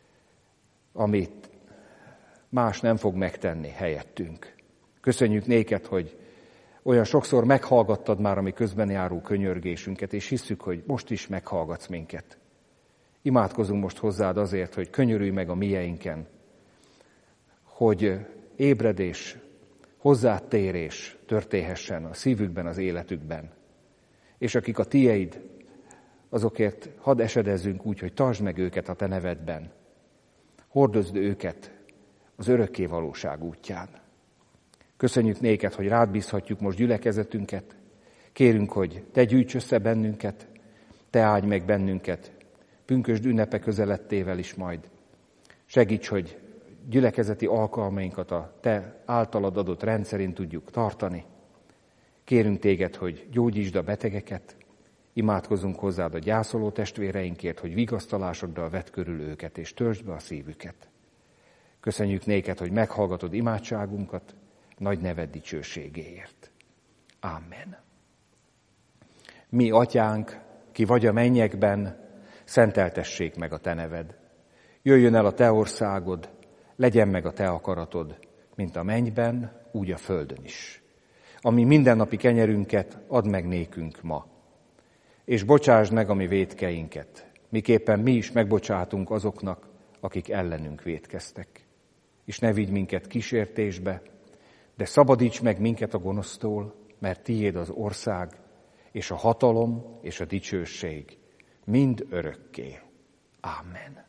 amit más nem fog megtenni helyettünk. Köszönjük néked, hogy Olyan sokszor meghallgattad már a mi közben járó könyörgésünket, és hisszük, hogy most is meghallgatsz minket. Imádkozunk most hozzád azért, hogy könyörülj meg a mieinken, hogy ébredés, hozzád térés történhessen a szívükben, az életükben. És akik a tieid, azokért hadd esedezzünk úgy, hogy tartsd meg őket a te nevedben. Hordozd őket az örökké valóság útján. Köszönjük néked, hogy rád bízhatjuk most gyülekezetünket. Kérünk, hogy te gyűjts össze bennünket, te áldj meg bennünket, pünkösd ünnepe közelettével is majd. Segíts, hogy gyülekezeti alkalmainkat a te általad adott rendszerén tudjuk tartani. Kérünk téged, hogy gyógyítsd a betegeket, imádkozunk hozzád a gyászoló testvéreinkért, hogy vigasztalásoddal vedd körül őket, és töltsd be a szívüket. Köszönjük néked, hogy meghallgatod imádságunkat, nagy neved dicsőségéért. Amen. Mi, atyánk, ki vagy a mennyekben, szenteltessék meg a te neved. Jöjjön el a te országod, legyen meg a te akaratod, mint a mennyben, úgy a földön is. Ami mindennapi kenyerünket add meg nékünk ma, és bocsásd meg a mi vétkeinket, miképpen mi is megbocsátunk azoknak, akik ellenünk vétkeztek. És ne vigy minket kísértésbe, de szabadíts meg minket a gonosztól, mert tiéd az ország, és a hatalom, és a dicsőség, mind örökké. Amen.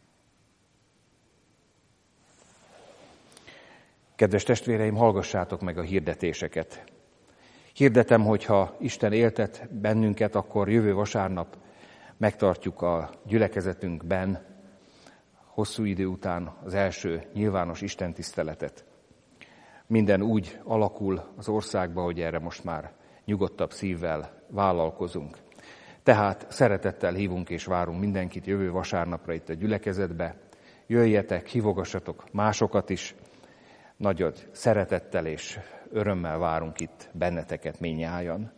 Kedves testvéreim, hallgassátok meg a hirdetéseket. Hirdetem, hogyha Isten éltet bennünket, akkor jövő vasárnap megtartjuk a gyülekezetünkben hosszú idő után az első nyilvános istentiszteletet. Minden úgy alakul az országban, hogy erre most már nyugodtabb szívvel vállalkozunk. Tehát szeretettel hívunk és várunk mindenkit jövő vasárnapra itt a gyülekezetbe. Jöjjetek, hívogassatok másokat is. Nagyon szeretettel és örömmel várunk itt benneteket mindnyájan.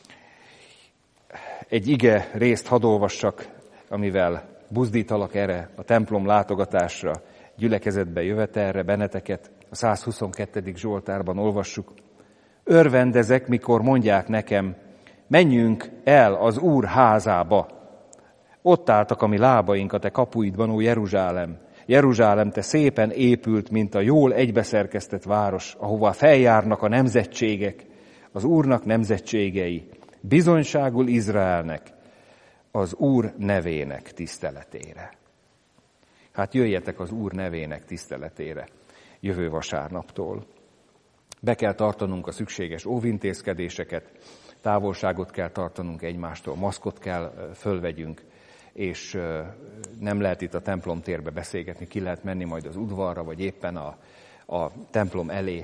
Egy ige részt hadd olvassak, amivel buzdítalak erre a templom látogatásra, gyülekezetbe jövetelre benneteket. A száz huszonkettedik Zsoltárban olvassuk. Örvendezek, mikor mondják nekem, menjünk el az Úr házába. Ott álltak a mi lábaink a te kapuidban, ó Jeruzsálem. Jeruzsálem, te szépen épült, mint a jól egybeszerkesztett város, ahová feljárnak a nemzetségek, az Úrnak nemzetségei, bizonyságul Izraelnek, az Úr nevének tiszteletére. Hát jöjjetek az Úr nevének tiszteletére jövő vasárnaptól. Be kell tartanunk a szükséges óvintézkedéseket, távolságot kell tartanunk egymástól, maszkot kell fölvegyünk, és nem lehet itt a templom térbe beszélgetni, ki lehet menni majd az udvarra, vagy éppen a, a templom elé,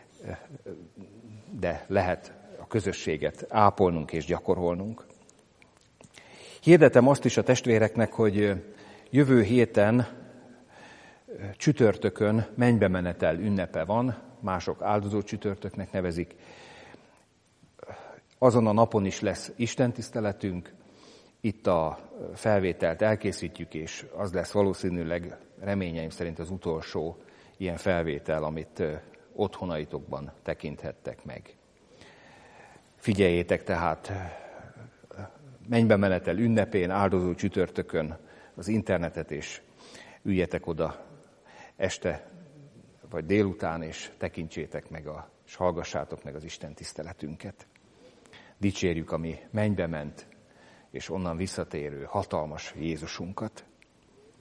de lehet a közösséget ápolnunk és gyakorolnunk. Hirdetem azt is a testvéreknek, hogy jövő héten csütörtökön mennybemenetel ünnepe van, mások áldozó csütörtöknek nevezik. Azon a napon is lesz istentiszteletünk, itt a felvételt elkészítjük, és az lesz valószínűleg reményeim szerint az utolsó ilyen felvétel, amit otthonaitokban tekinthettek meg. Figyeljétek tehát mennybemenetel ünnepén, áldozó csütörtökön az internetet, és üljetek oda este vagy délután, és tekintsétek meg, a, és hallgassátok meg az Isten tiszteletünket. Dicsérjük a mi mennybe ment, és onnan visszatérő hatalmas Jézusunkat.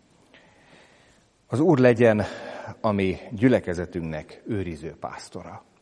Az Úr legyen a mi gyülekezetünknek őriző pásztora.